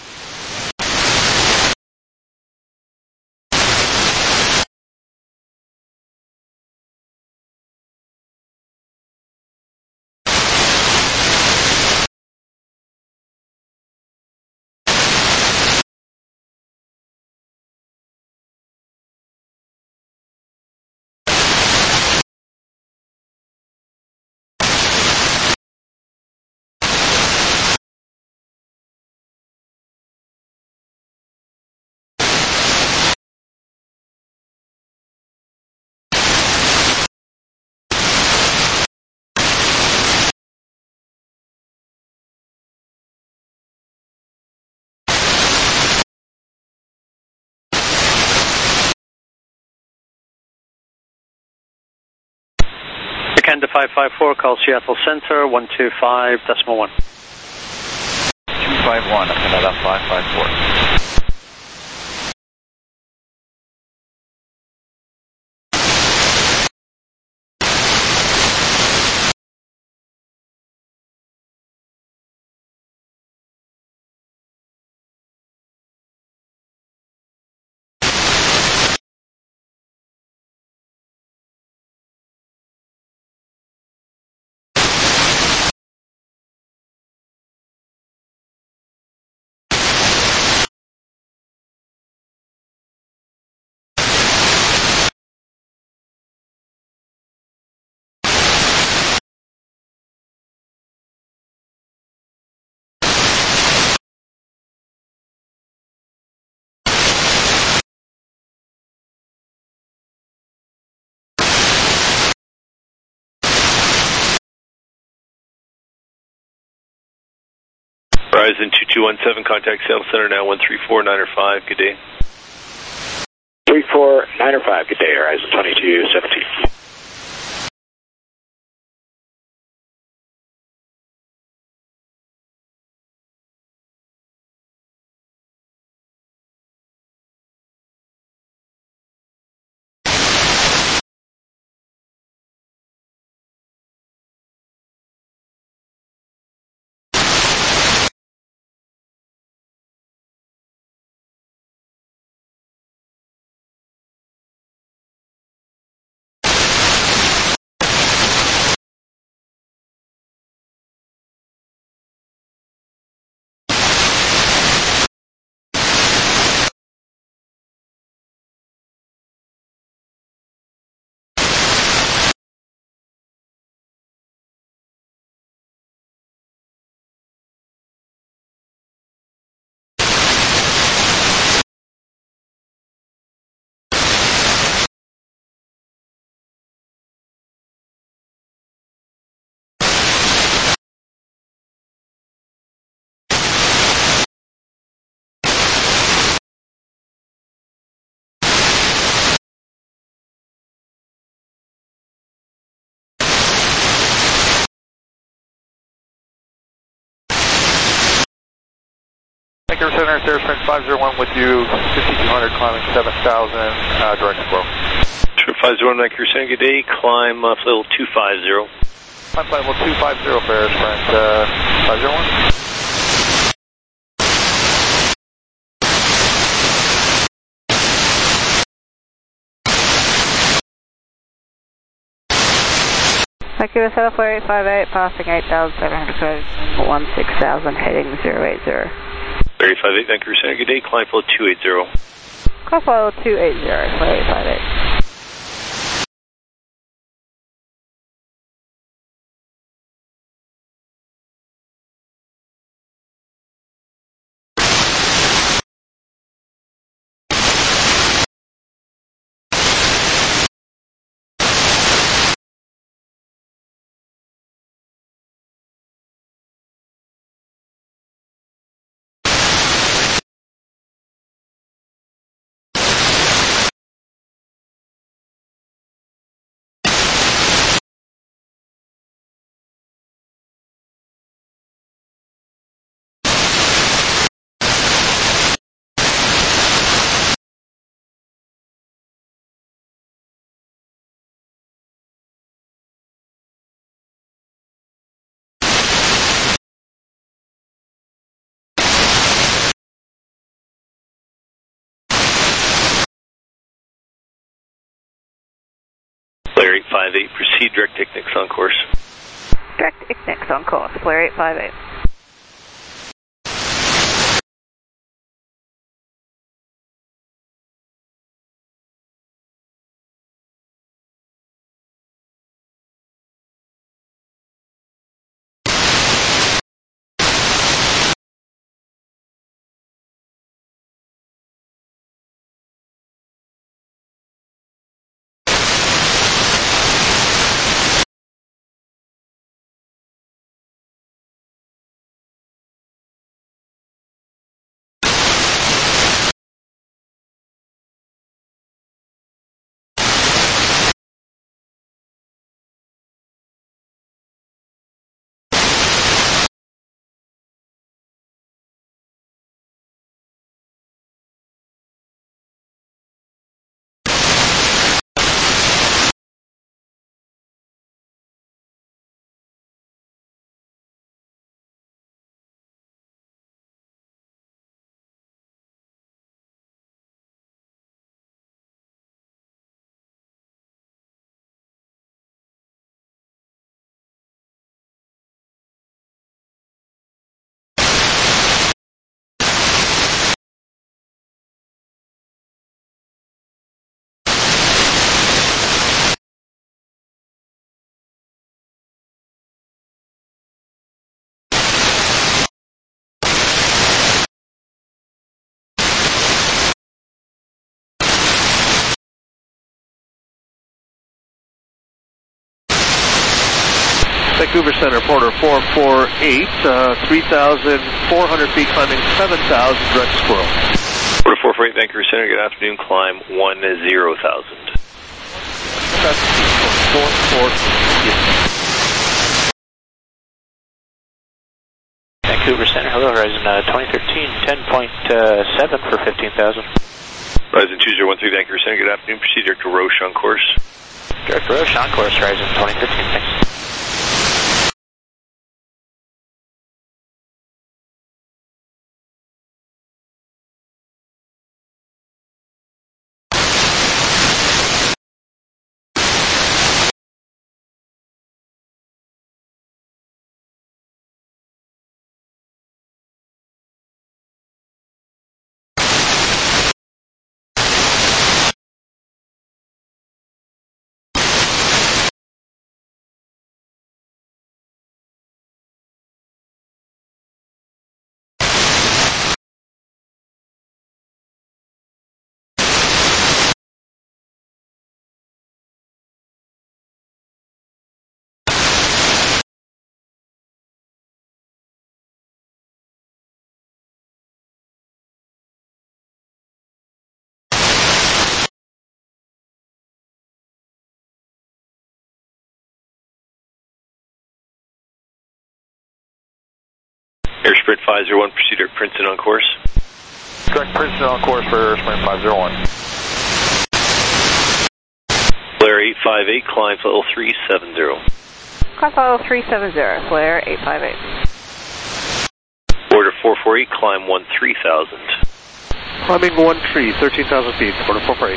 Canada 554, call Seattle Center, 125.1. 251, Canada 554. Horizon 2217, contact Seattle Center now 134.905, good day. 34.905, good day, Horizon 2217. Vancouver Center, Cirrus Prince 501 with you, 5200, climbing 7000, direct squirrel. Trip 501, Vancouver Center, good day, climb flight level 250. Climb flight level 250, Cirrus Prince 501. Vancouver Center, flare 858, passing 8,700, code 16,000, heading 080. Flare 858, Vancouver Center, good day, climb flight 280. Climb flight 280, flare 858. Flare 858, proceed direct Ignix on course. Direct Ignix on course, flare 858. Vancouver Center, Porter 448, 3,400 feet, climbing 7,000, direct squirrel. Porter 448, Vancouver Center, good afternoon, climb 10,000. Vancouver Center, hello, Horizon 2013, 10.7 for 15,000. Horizon 2013, Vancouver Center, good afternoon, proceed direct to Roche on course. Direct Roche on course, Horizon 2013, thanks. Grid 501, proceed at Princeton on course. Correct, Princeton on course for Sprint 501. Flare 858, climb level 370. Climb level 370, flare 858. Order 448, climb 13,000. Climbing 13, 13,000 feet, order 448.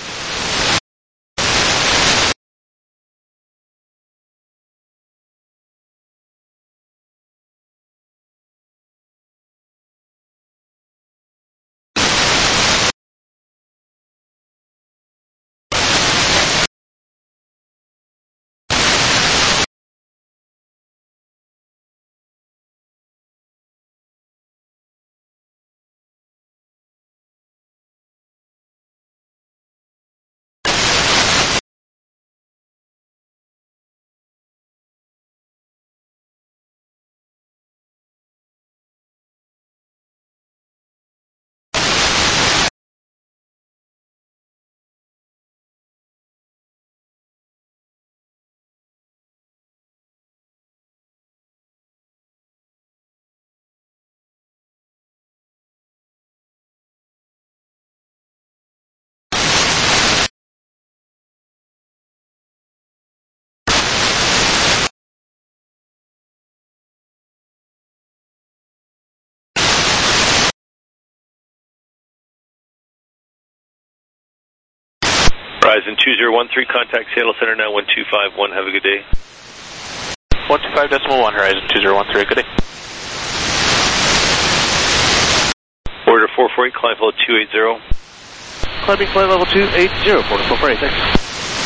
Horizon 2013, contact Seattle Center now 1251, have a good day. 125.1, Horizon 2013, good day. Order 448, climb level 280. Climbing flight level 280, order 448, thanks.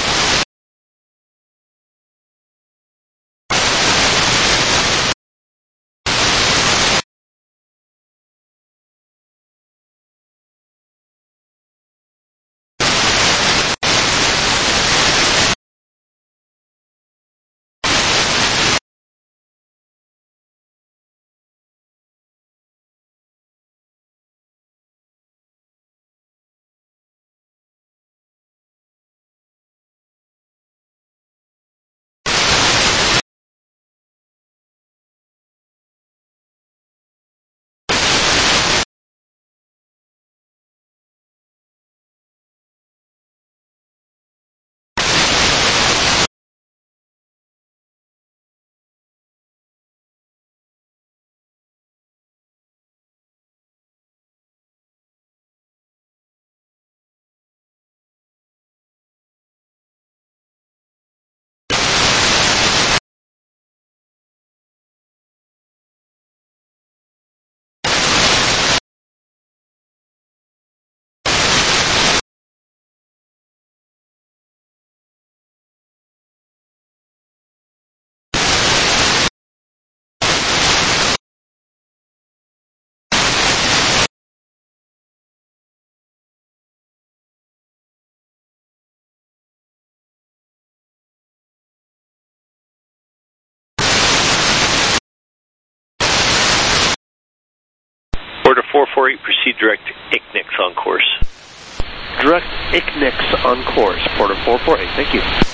Order 448, proceed direct ICNIX on course. Direct ICNIX on course, order 448, thank you.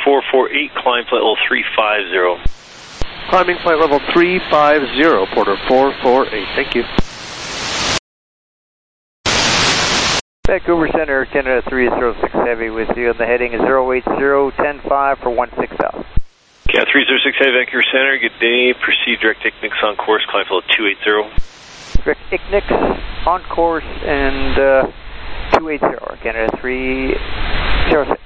448, climb flight level 350. Climbing flight level 350, Porter 448. Thank you. Vancouver Center, Canada 306 Heavy with you, and the heading is 080-105 for 16,000. Yeah, 306 Heavy, Vancouver Center, good day. Proceed direct Ignix on course, climb flight 280. Direct Ignix on course and 280, Canada 306.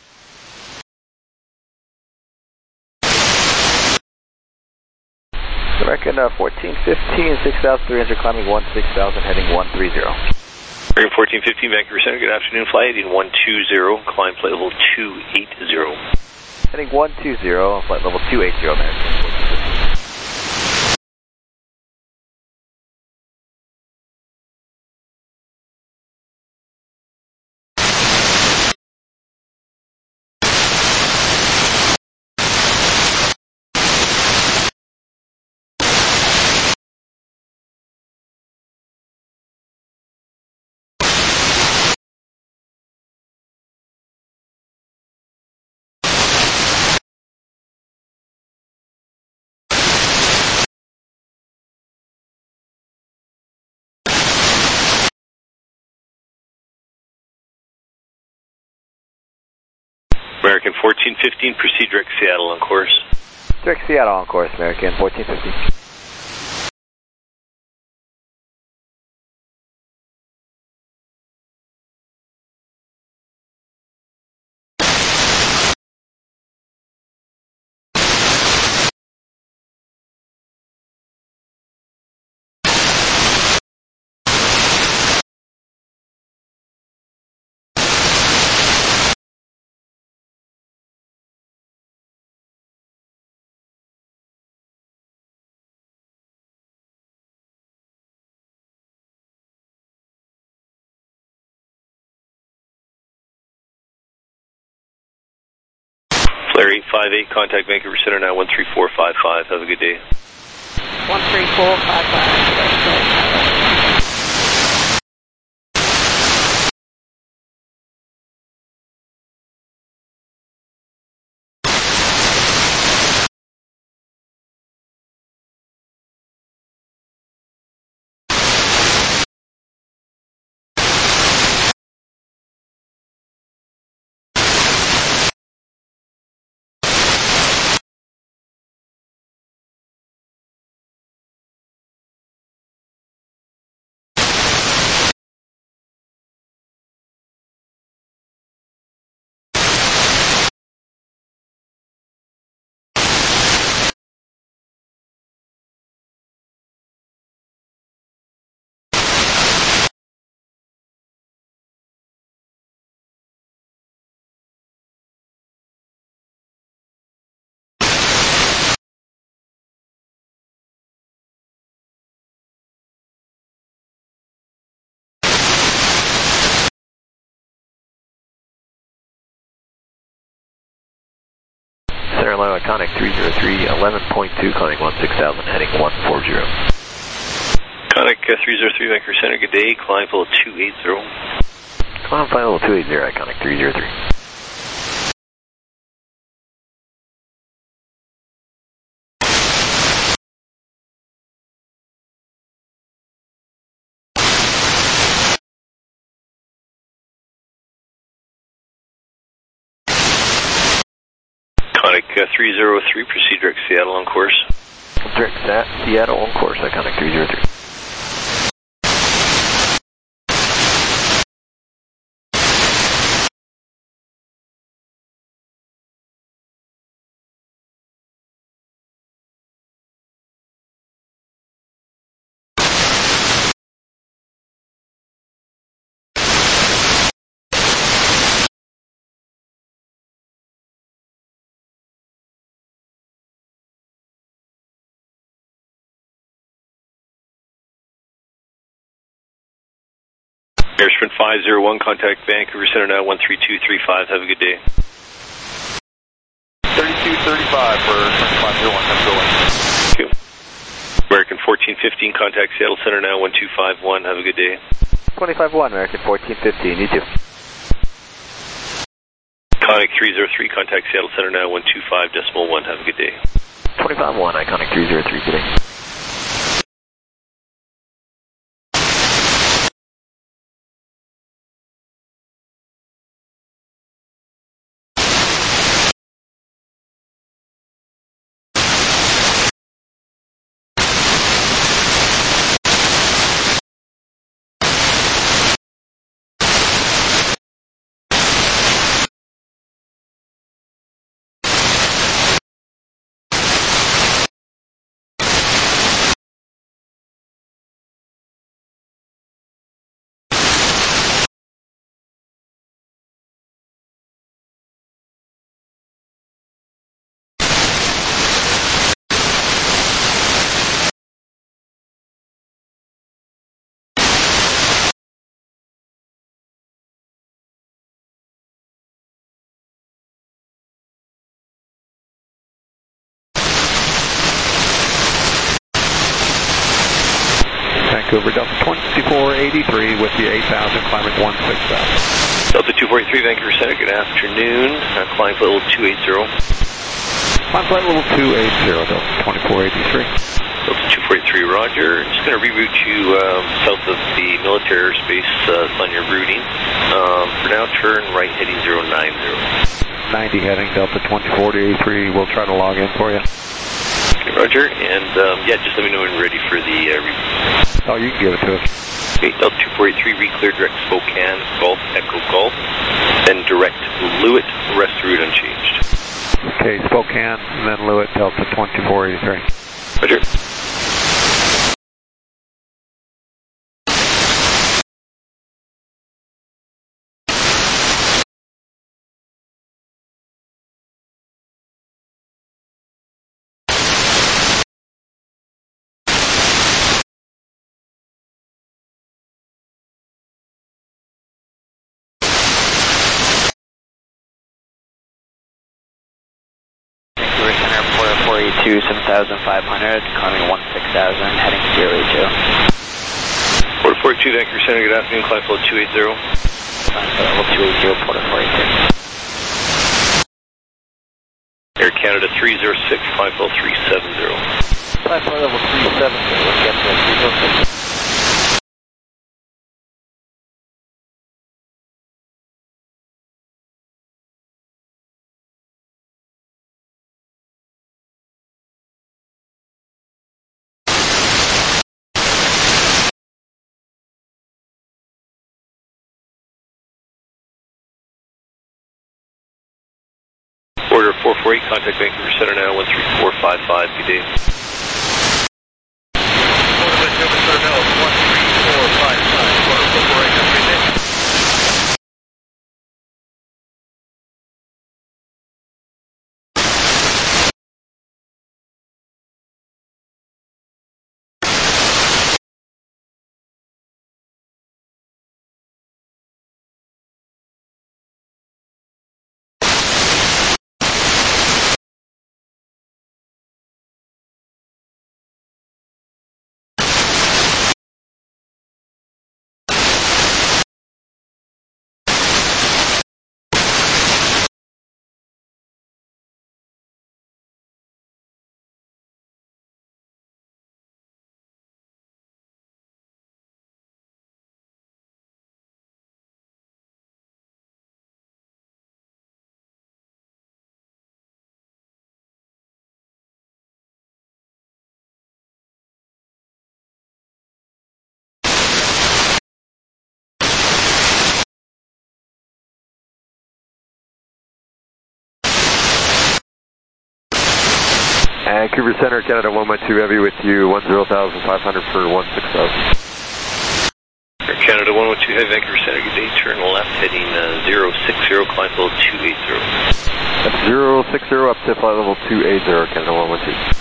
American 1415, 6,300, climbing 16,000, heading 130. American 1415, Vancouver Center, good afternoon, flight heading 120, climb flight level 280. Heading 120, flight level 280, American 1415. American 1415, proceed direct Seattle on course. Direct Seattle on course, American 1415. Flare 858, contact Vancouver Center now 13455. Have a good day. 13455. Center line iconic 303, 11.2, climbing 16,000, heading 140. Iconic 303, Vancouver Center, good day, climb level 280. Climb flight level 280, iconic 303. Iconic 303, proceed direct Seattle on course. Direct Seattle on course, iconic 303. Airsprint 501, contact Vancouver Center now 13235. Have a good day. 3235 for Airsprint 501. Have a good one. Thank you. American 1415, contact Seattle Center now 1251. Have a good day. 25-1, American 1415, you too. Iconic 303, contact Seattle Center now 125.1. Have a good day. 25-1, Iconic 303 today. Vancouver, Delta 2483 with the 8,000, climbing 16,000. Delta 2483, Vancouver Center, good afternoon. Climb flight level 280. Climb flight level 280, Delta 2483. Delta 243, roger. Just going to reroute you south of the military airspace on your routing. For now, turn right heading 090. 90 heading, Delta 2483. We'll try to log in for you. Okay, roger. And yeah, just let me know when you're ready for the review. Oh, you can give it to us. Okay, Delta 2483, reclear direct Spokane, Golf, Echo, Golf. Then direct Lewitt, rest route unchanged. Okay, Spokane, and then Lewitt, Delta 2483. Roger. Vancouver Center, Porter 482, 7,500, climbing 16,000, heading 082. Porter 482, Vancouver Center, good afternoon, climb flight 280. Climb flight level 280, Porter 482. Air Canada 306, climb flight 370. Climb flight level 370, let's get to 306. Order 448, contact Vancouver Center now 13455. Good day. Order Vancouver Center now 13455. Order 448, have a good day. Vancouver Center, Canada 112 Heavy with you, 10,500 for 16,000. Canada 112 Heavy, Vancouver Center, good day, turn left heading 060, climb level 280. That's 060 up to flight level 280, Canada 112.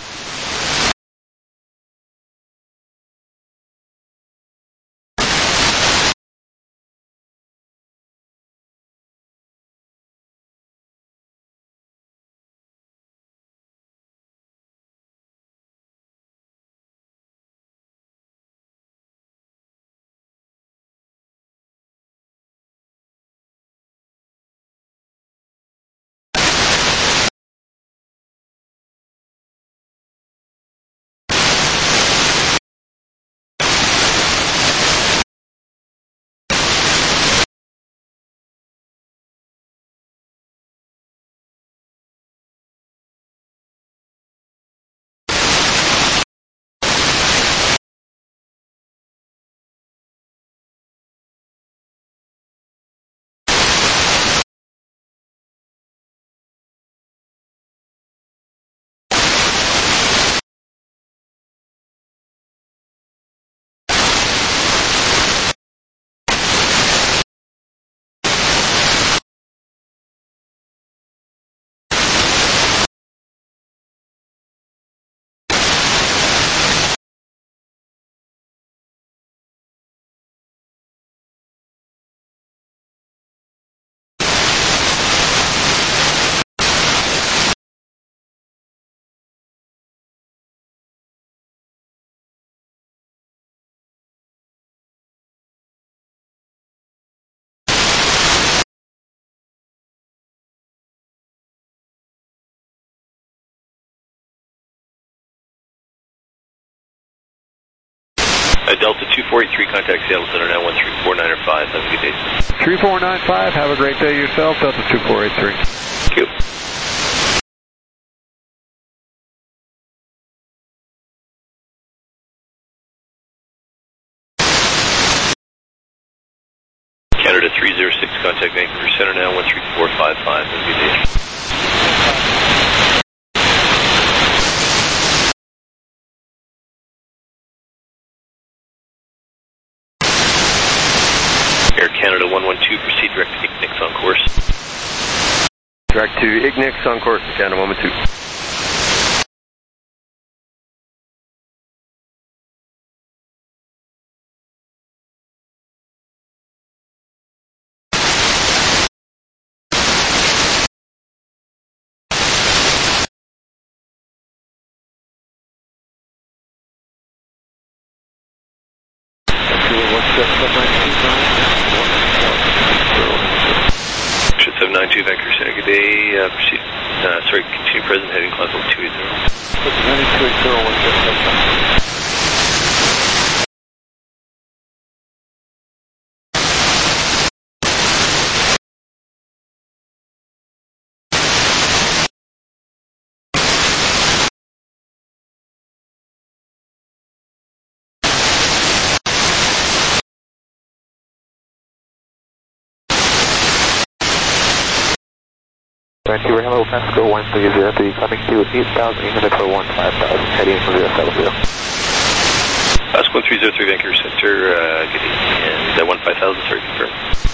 Delta 2483, contact Seattle Center now 13495. Have a good day. 3495, have a great day yourself, Delta 2483. Thank you. Canada 306, contact Vancouver Center now 13455. Have a good day. Air Canada 112, proceed direct to Ignix on course. Direct to Ignix on course, Canada 112. Shit 792, Vancouver Center, good day. Proceed, continue present, heading climb level 280. Vancouver, hello, Mexico 1303, coming to 8,800 for 15,000, heading from 070. Ask 1303, Vancouver Center, good day. And 15,000, sorry, confirm.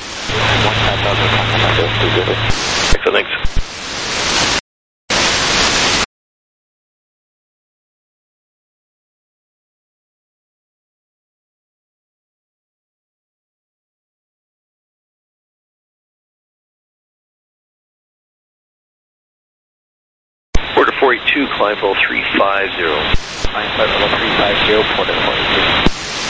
15,000, Excellent, thanks. Border 482, climb level 350. Climb flight level 350, Porter 482.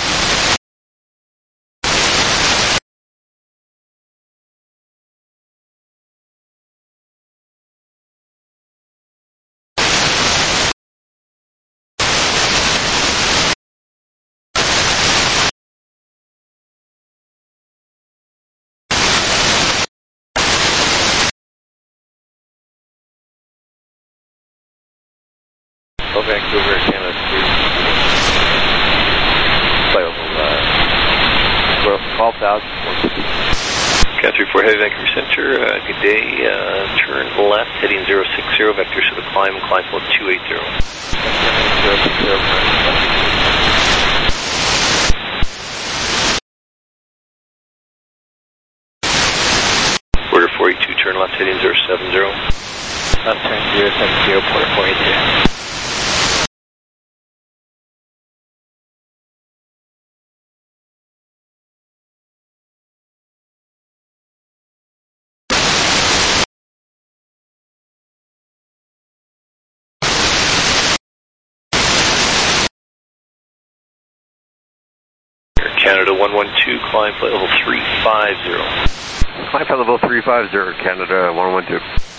Vancouver, Canada 12,000. Cat 34, heavy Vancouver Center, good day. Turn left, heading 060, vectors to the climb level 280. Border 482, turn left, heading 070. Left turn 070, Porter 482. Canada 112, climb flight level 350. Climb flight level 350, Canada 112.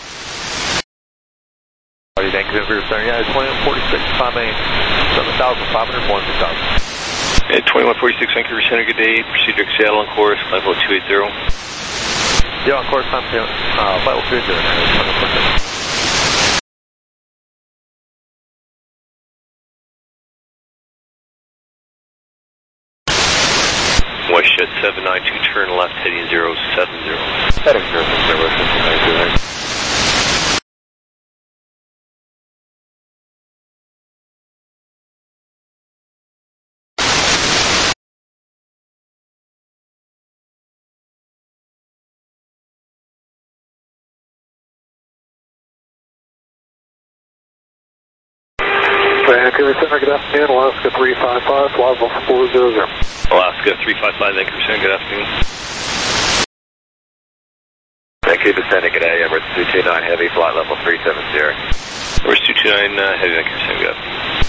Vancouver Center, yeah, 2146, climbing 7,500, 16,000. 2146, Vancouver Center, good day. Proceed direct Seattle on course, climb level 280. Yeah, on course, climb flight level 280. Westjet 792, turn left, heading 070. Heading 070, Vancouver Center, good afternoon, Alaska 355, flight level 400. Alaska 355, Vancouver Center, good afternoon. Vancouver Center, good day, Emirates 229 Heavy, flight level 370. Emirates 229 Heavy, Vancouver Center, good afternoon.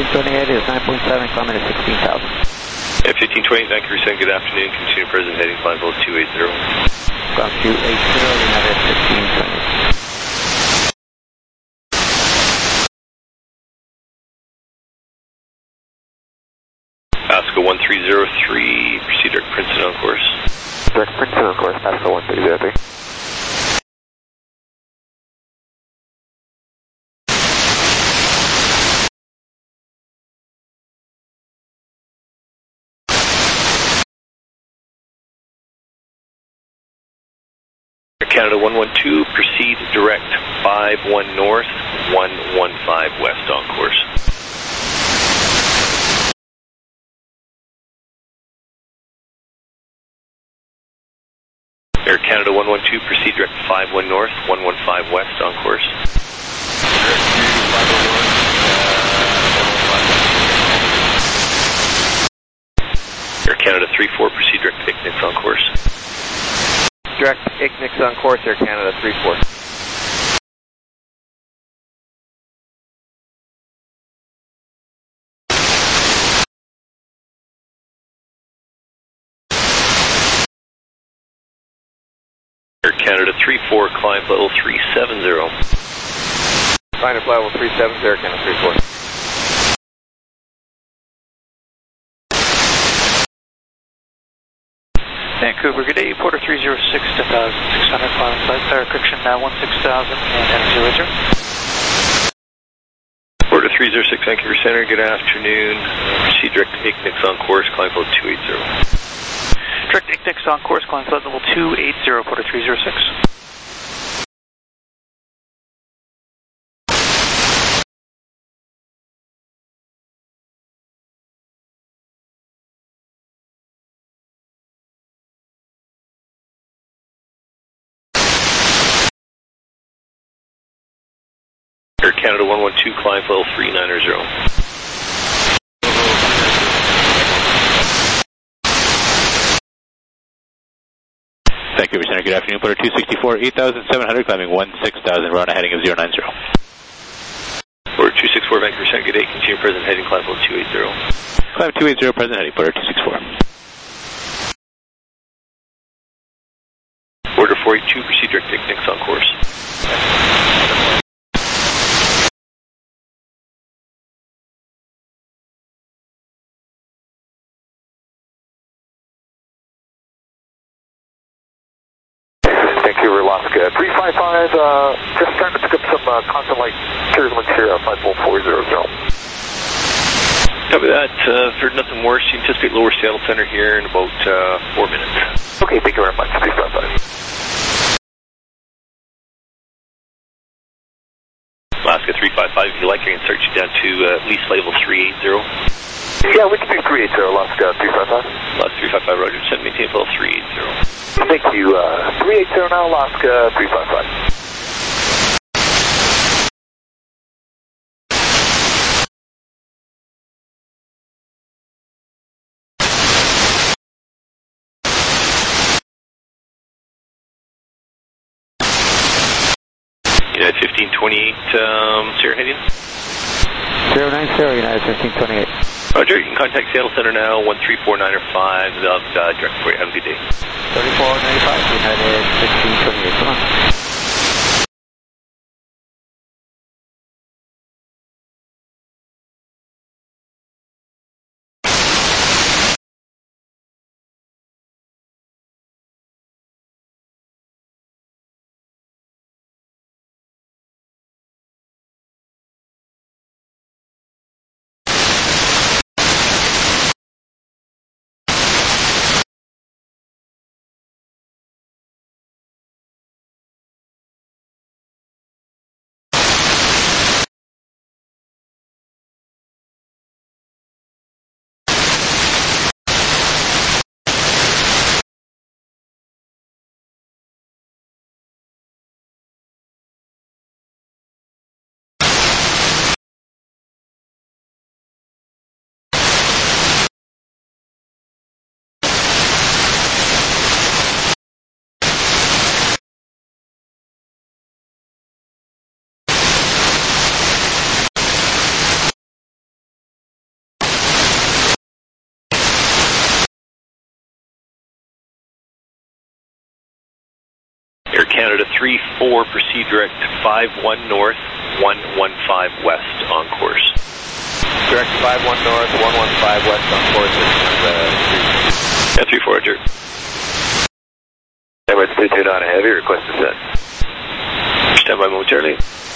1528 is 9.7, climbing to 16,000. Yeah, 1528, Vancouver Center, good afternoon. Continue present heading, climb level 280. Ground 280, United 1528. Pasco 1303, proceed direct Princeton on course. Direct Princeton on course, Pasco 1303. Canada 112, proceed direct 51 north, 115 west on course. Air Canada 112, proceed direct 51 north, 115 west on course. Air Canada 34, proceed direct Ignix on course. Direct Ignix on course, Air Canada 34. Air Canada 34, climb level 370. Flying to fly level 370, Air Canada 34. Vancouver, good day, Porter 306, 10,600, climbing flight, fire correction now 16,000, and heading 00. Porter 306, Vancouver Center, good afternoon. Proceed direct Ignix on course, climb level 280. Direct Ignix on course, climb flight level 280, Porter 306. Air Canada 112, climb level 390. Vancouver Center, good afternoon. Porter 264, 8,700, climbing 16,000, Rona heading of 090. Porter 264, Vancouver Center, good day. Continue present heading, climb level 280. Climb 280, present heading, Porter 264. Porter 482, proceed direct Ignix on course. Vancouver, Alaska 355, just starting to pick up some constant light turbulence here at 51400. Copy that. Heard nothing worse. You anticipate lower Seattle Center here in about 4 minutes. Okay, thank you very much. 355. Alaska 355, if you like, I can start you down to at least level 380. Yeah, we can do 380, Alaska 355. Alaska 355, roger. Send me to level 380. Thank you. 380 now, Alaska 355. United 1528, Sierra heading. 090, United 1528. Roger, you can contact Seattle Center now, 134905. They'll have direct for you. Have a good day. 3495, United 1528. Come on. Canada 3-4, proceed direct 5-1 north, 115 west on course. Direct 5-1 north, 115 west on course. Yeah, 3-4, Roger. Emirates 229 heavy, request to set. Stand by momentarily.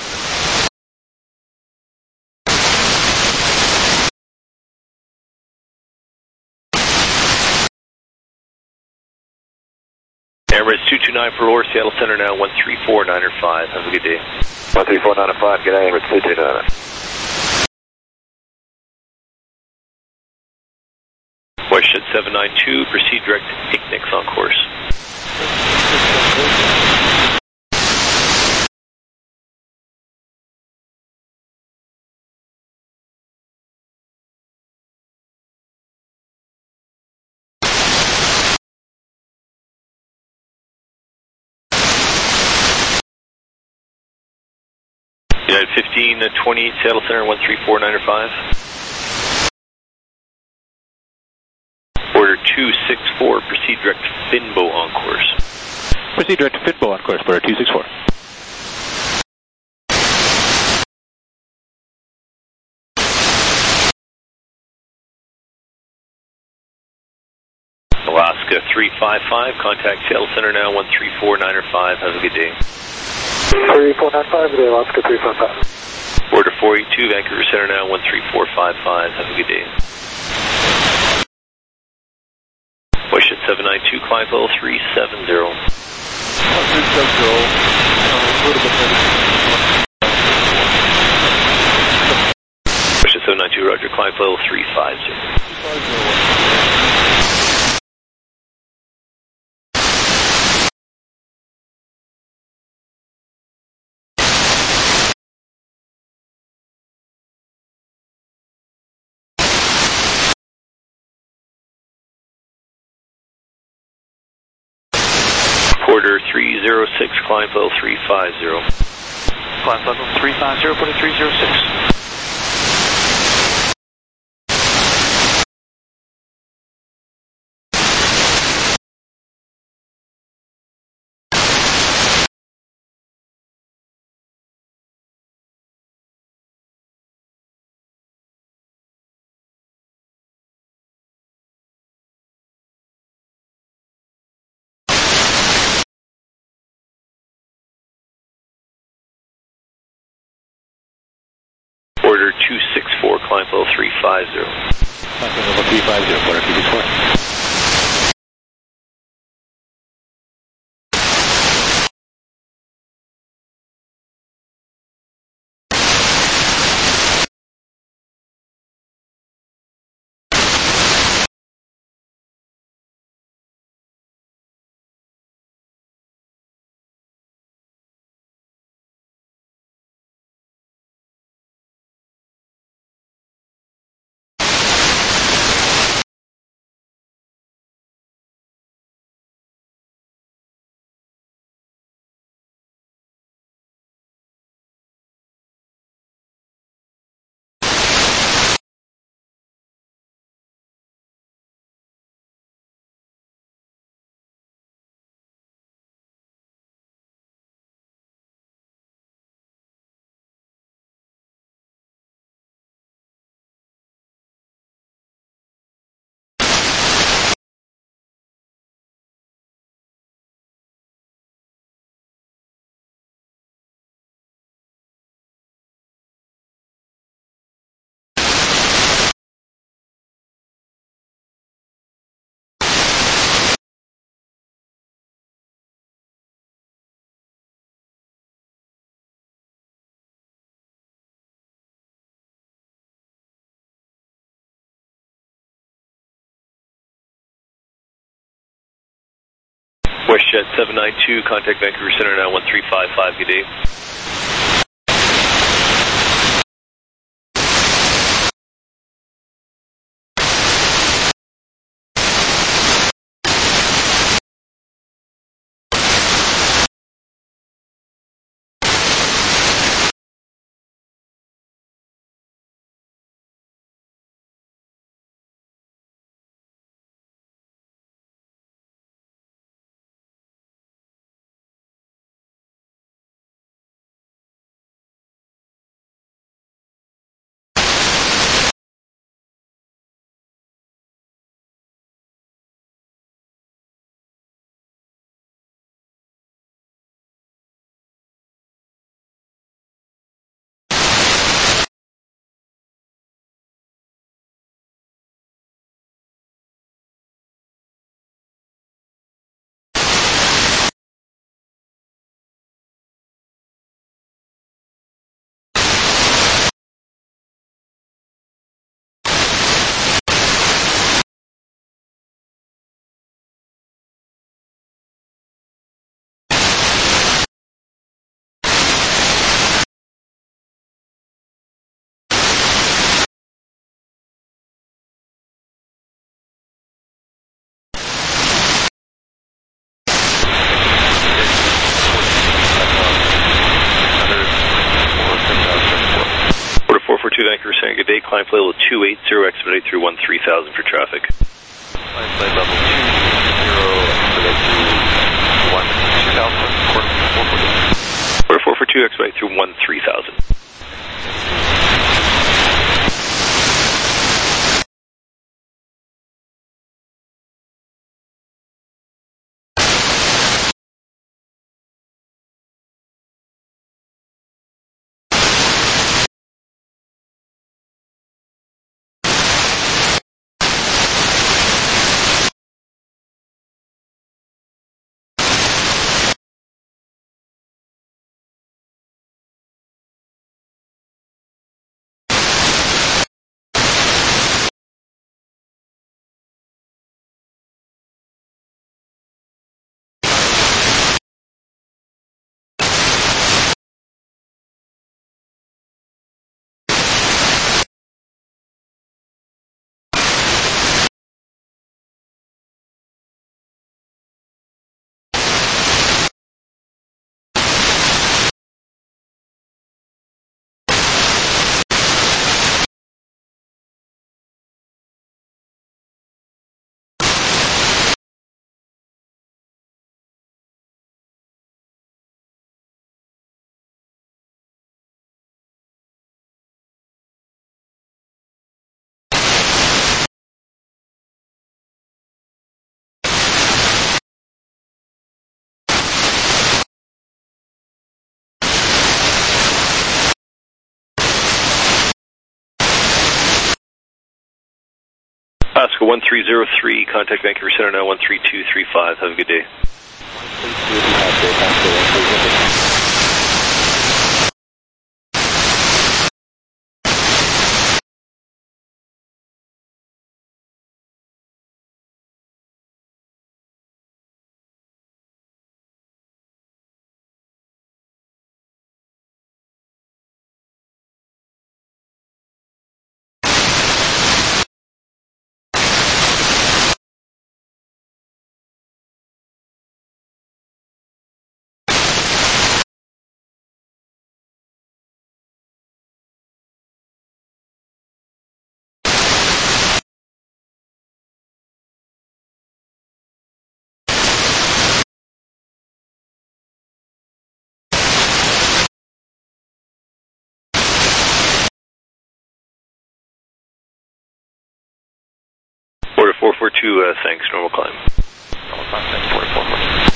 Emirates 229 for Lower Seattle Center now, 134.905. Have a good day. 134.905, good day, Emirates 229. WestJet 792, proceed direct to Ignix on course. United 1528 Seattle Center, 134.905. Order 264, proceed direct to Finbo on course. Proceed direct to Finbo on course, order 264. Alaska 355, contact Seattle Center now, 134.905. Have a good day. 3495, good day, Alaska 355. Order 482, Vancouver Center now, 13455. Have a good day. WestJet 792, climb level 370. 370, WestJet 792, Roger, climb level 350. Porter 306, climb level 350. Climb level 350, Porter 306. Order 264, climb level 350. Climb level 350, order 264. WestJet 792, contact Vancouver Center now, 1355. Good day. Center, good day. Climb flight level 280, expedite through 13,000 for traffic. Climb flight level 280, expedite through 13,000. Quarter 442, expedite through 13,000. Alaska 1303, contact Vancouver Center now 13235. Have a good day. Order 442, thanks, normal climb. Normal climb, thanks, order 442.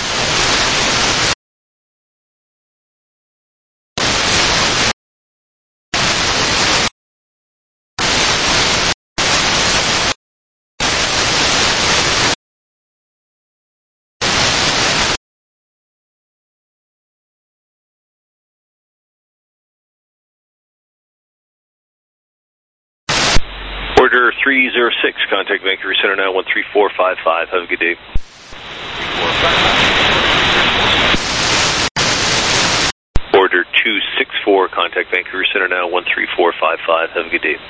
Order 306, contact Vancouver Center now 13455. Have a good day. Order 264, contact Vancouver Center now 13455. Have a good day.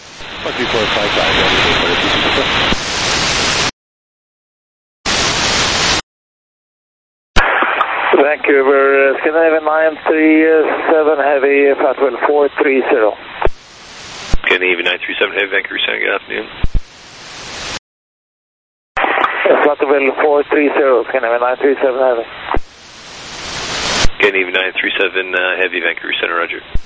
13455. Vancouver, Scandinavian 937 Heavy, Fatwell 430. Scandinavian 937 Heavy, Vancouver Center, good afternoon. Fatwell 430, Scandinavian 937 Heavy. Scandinavian 937 Heavy, Vancouver Center, roger.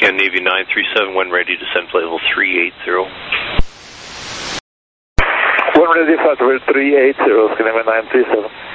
And Navy 937, when ready to send flight level 380. When ready, flight level 380, Skyline 937.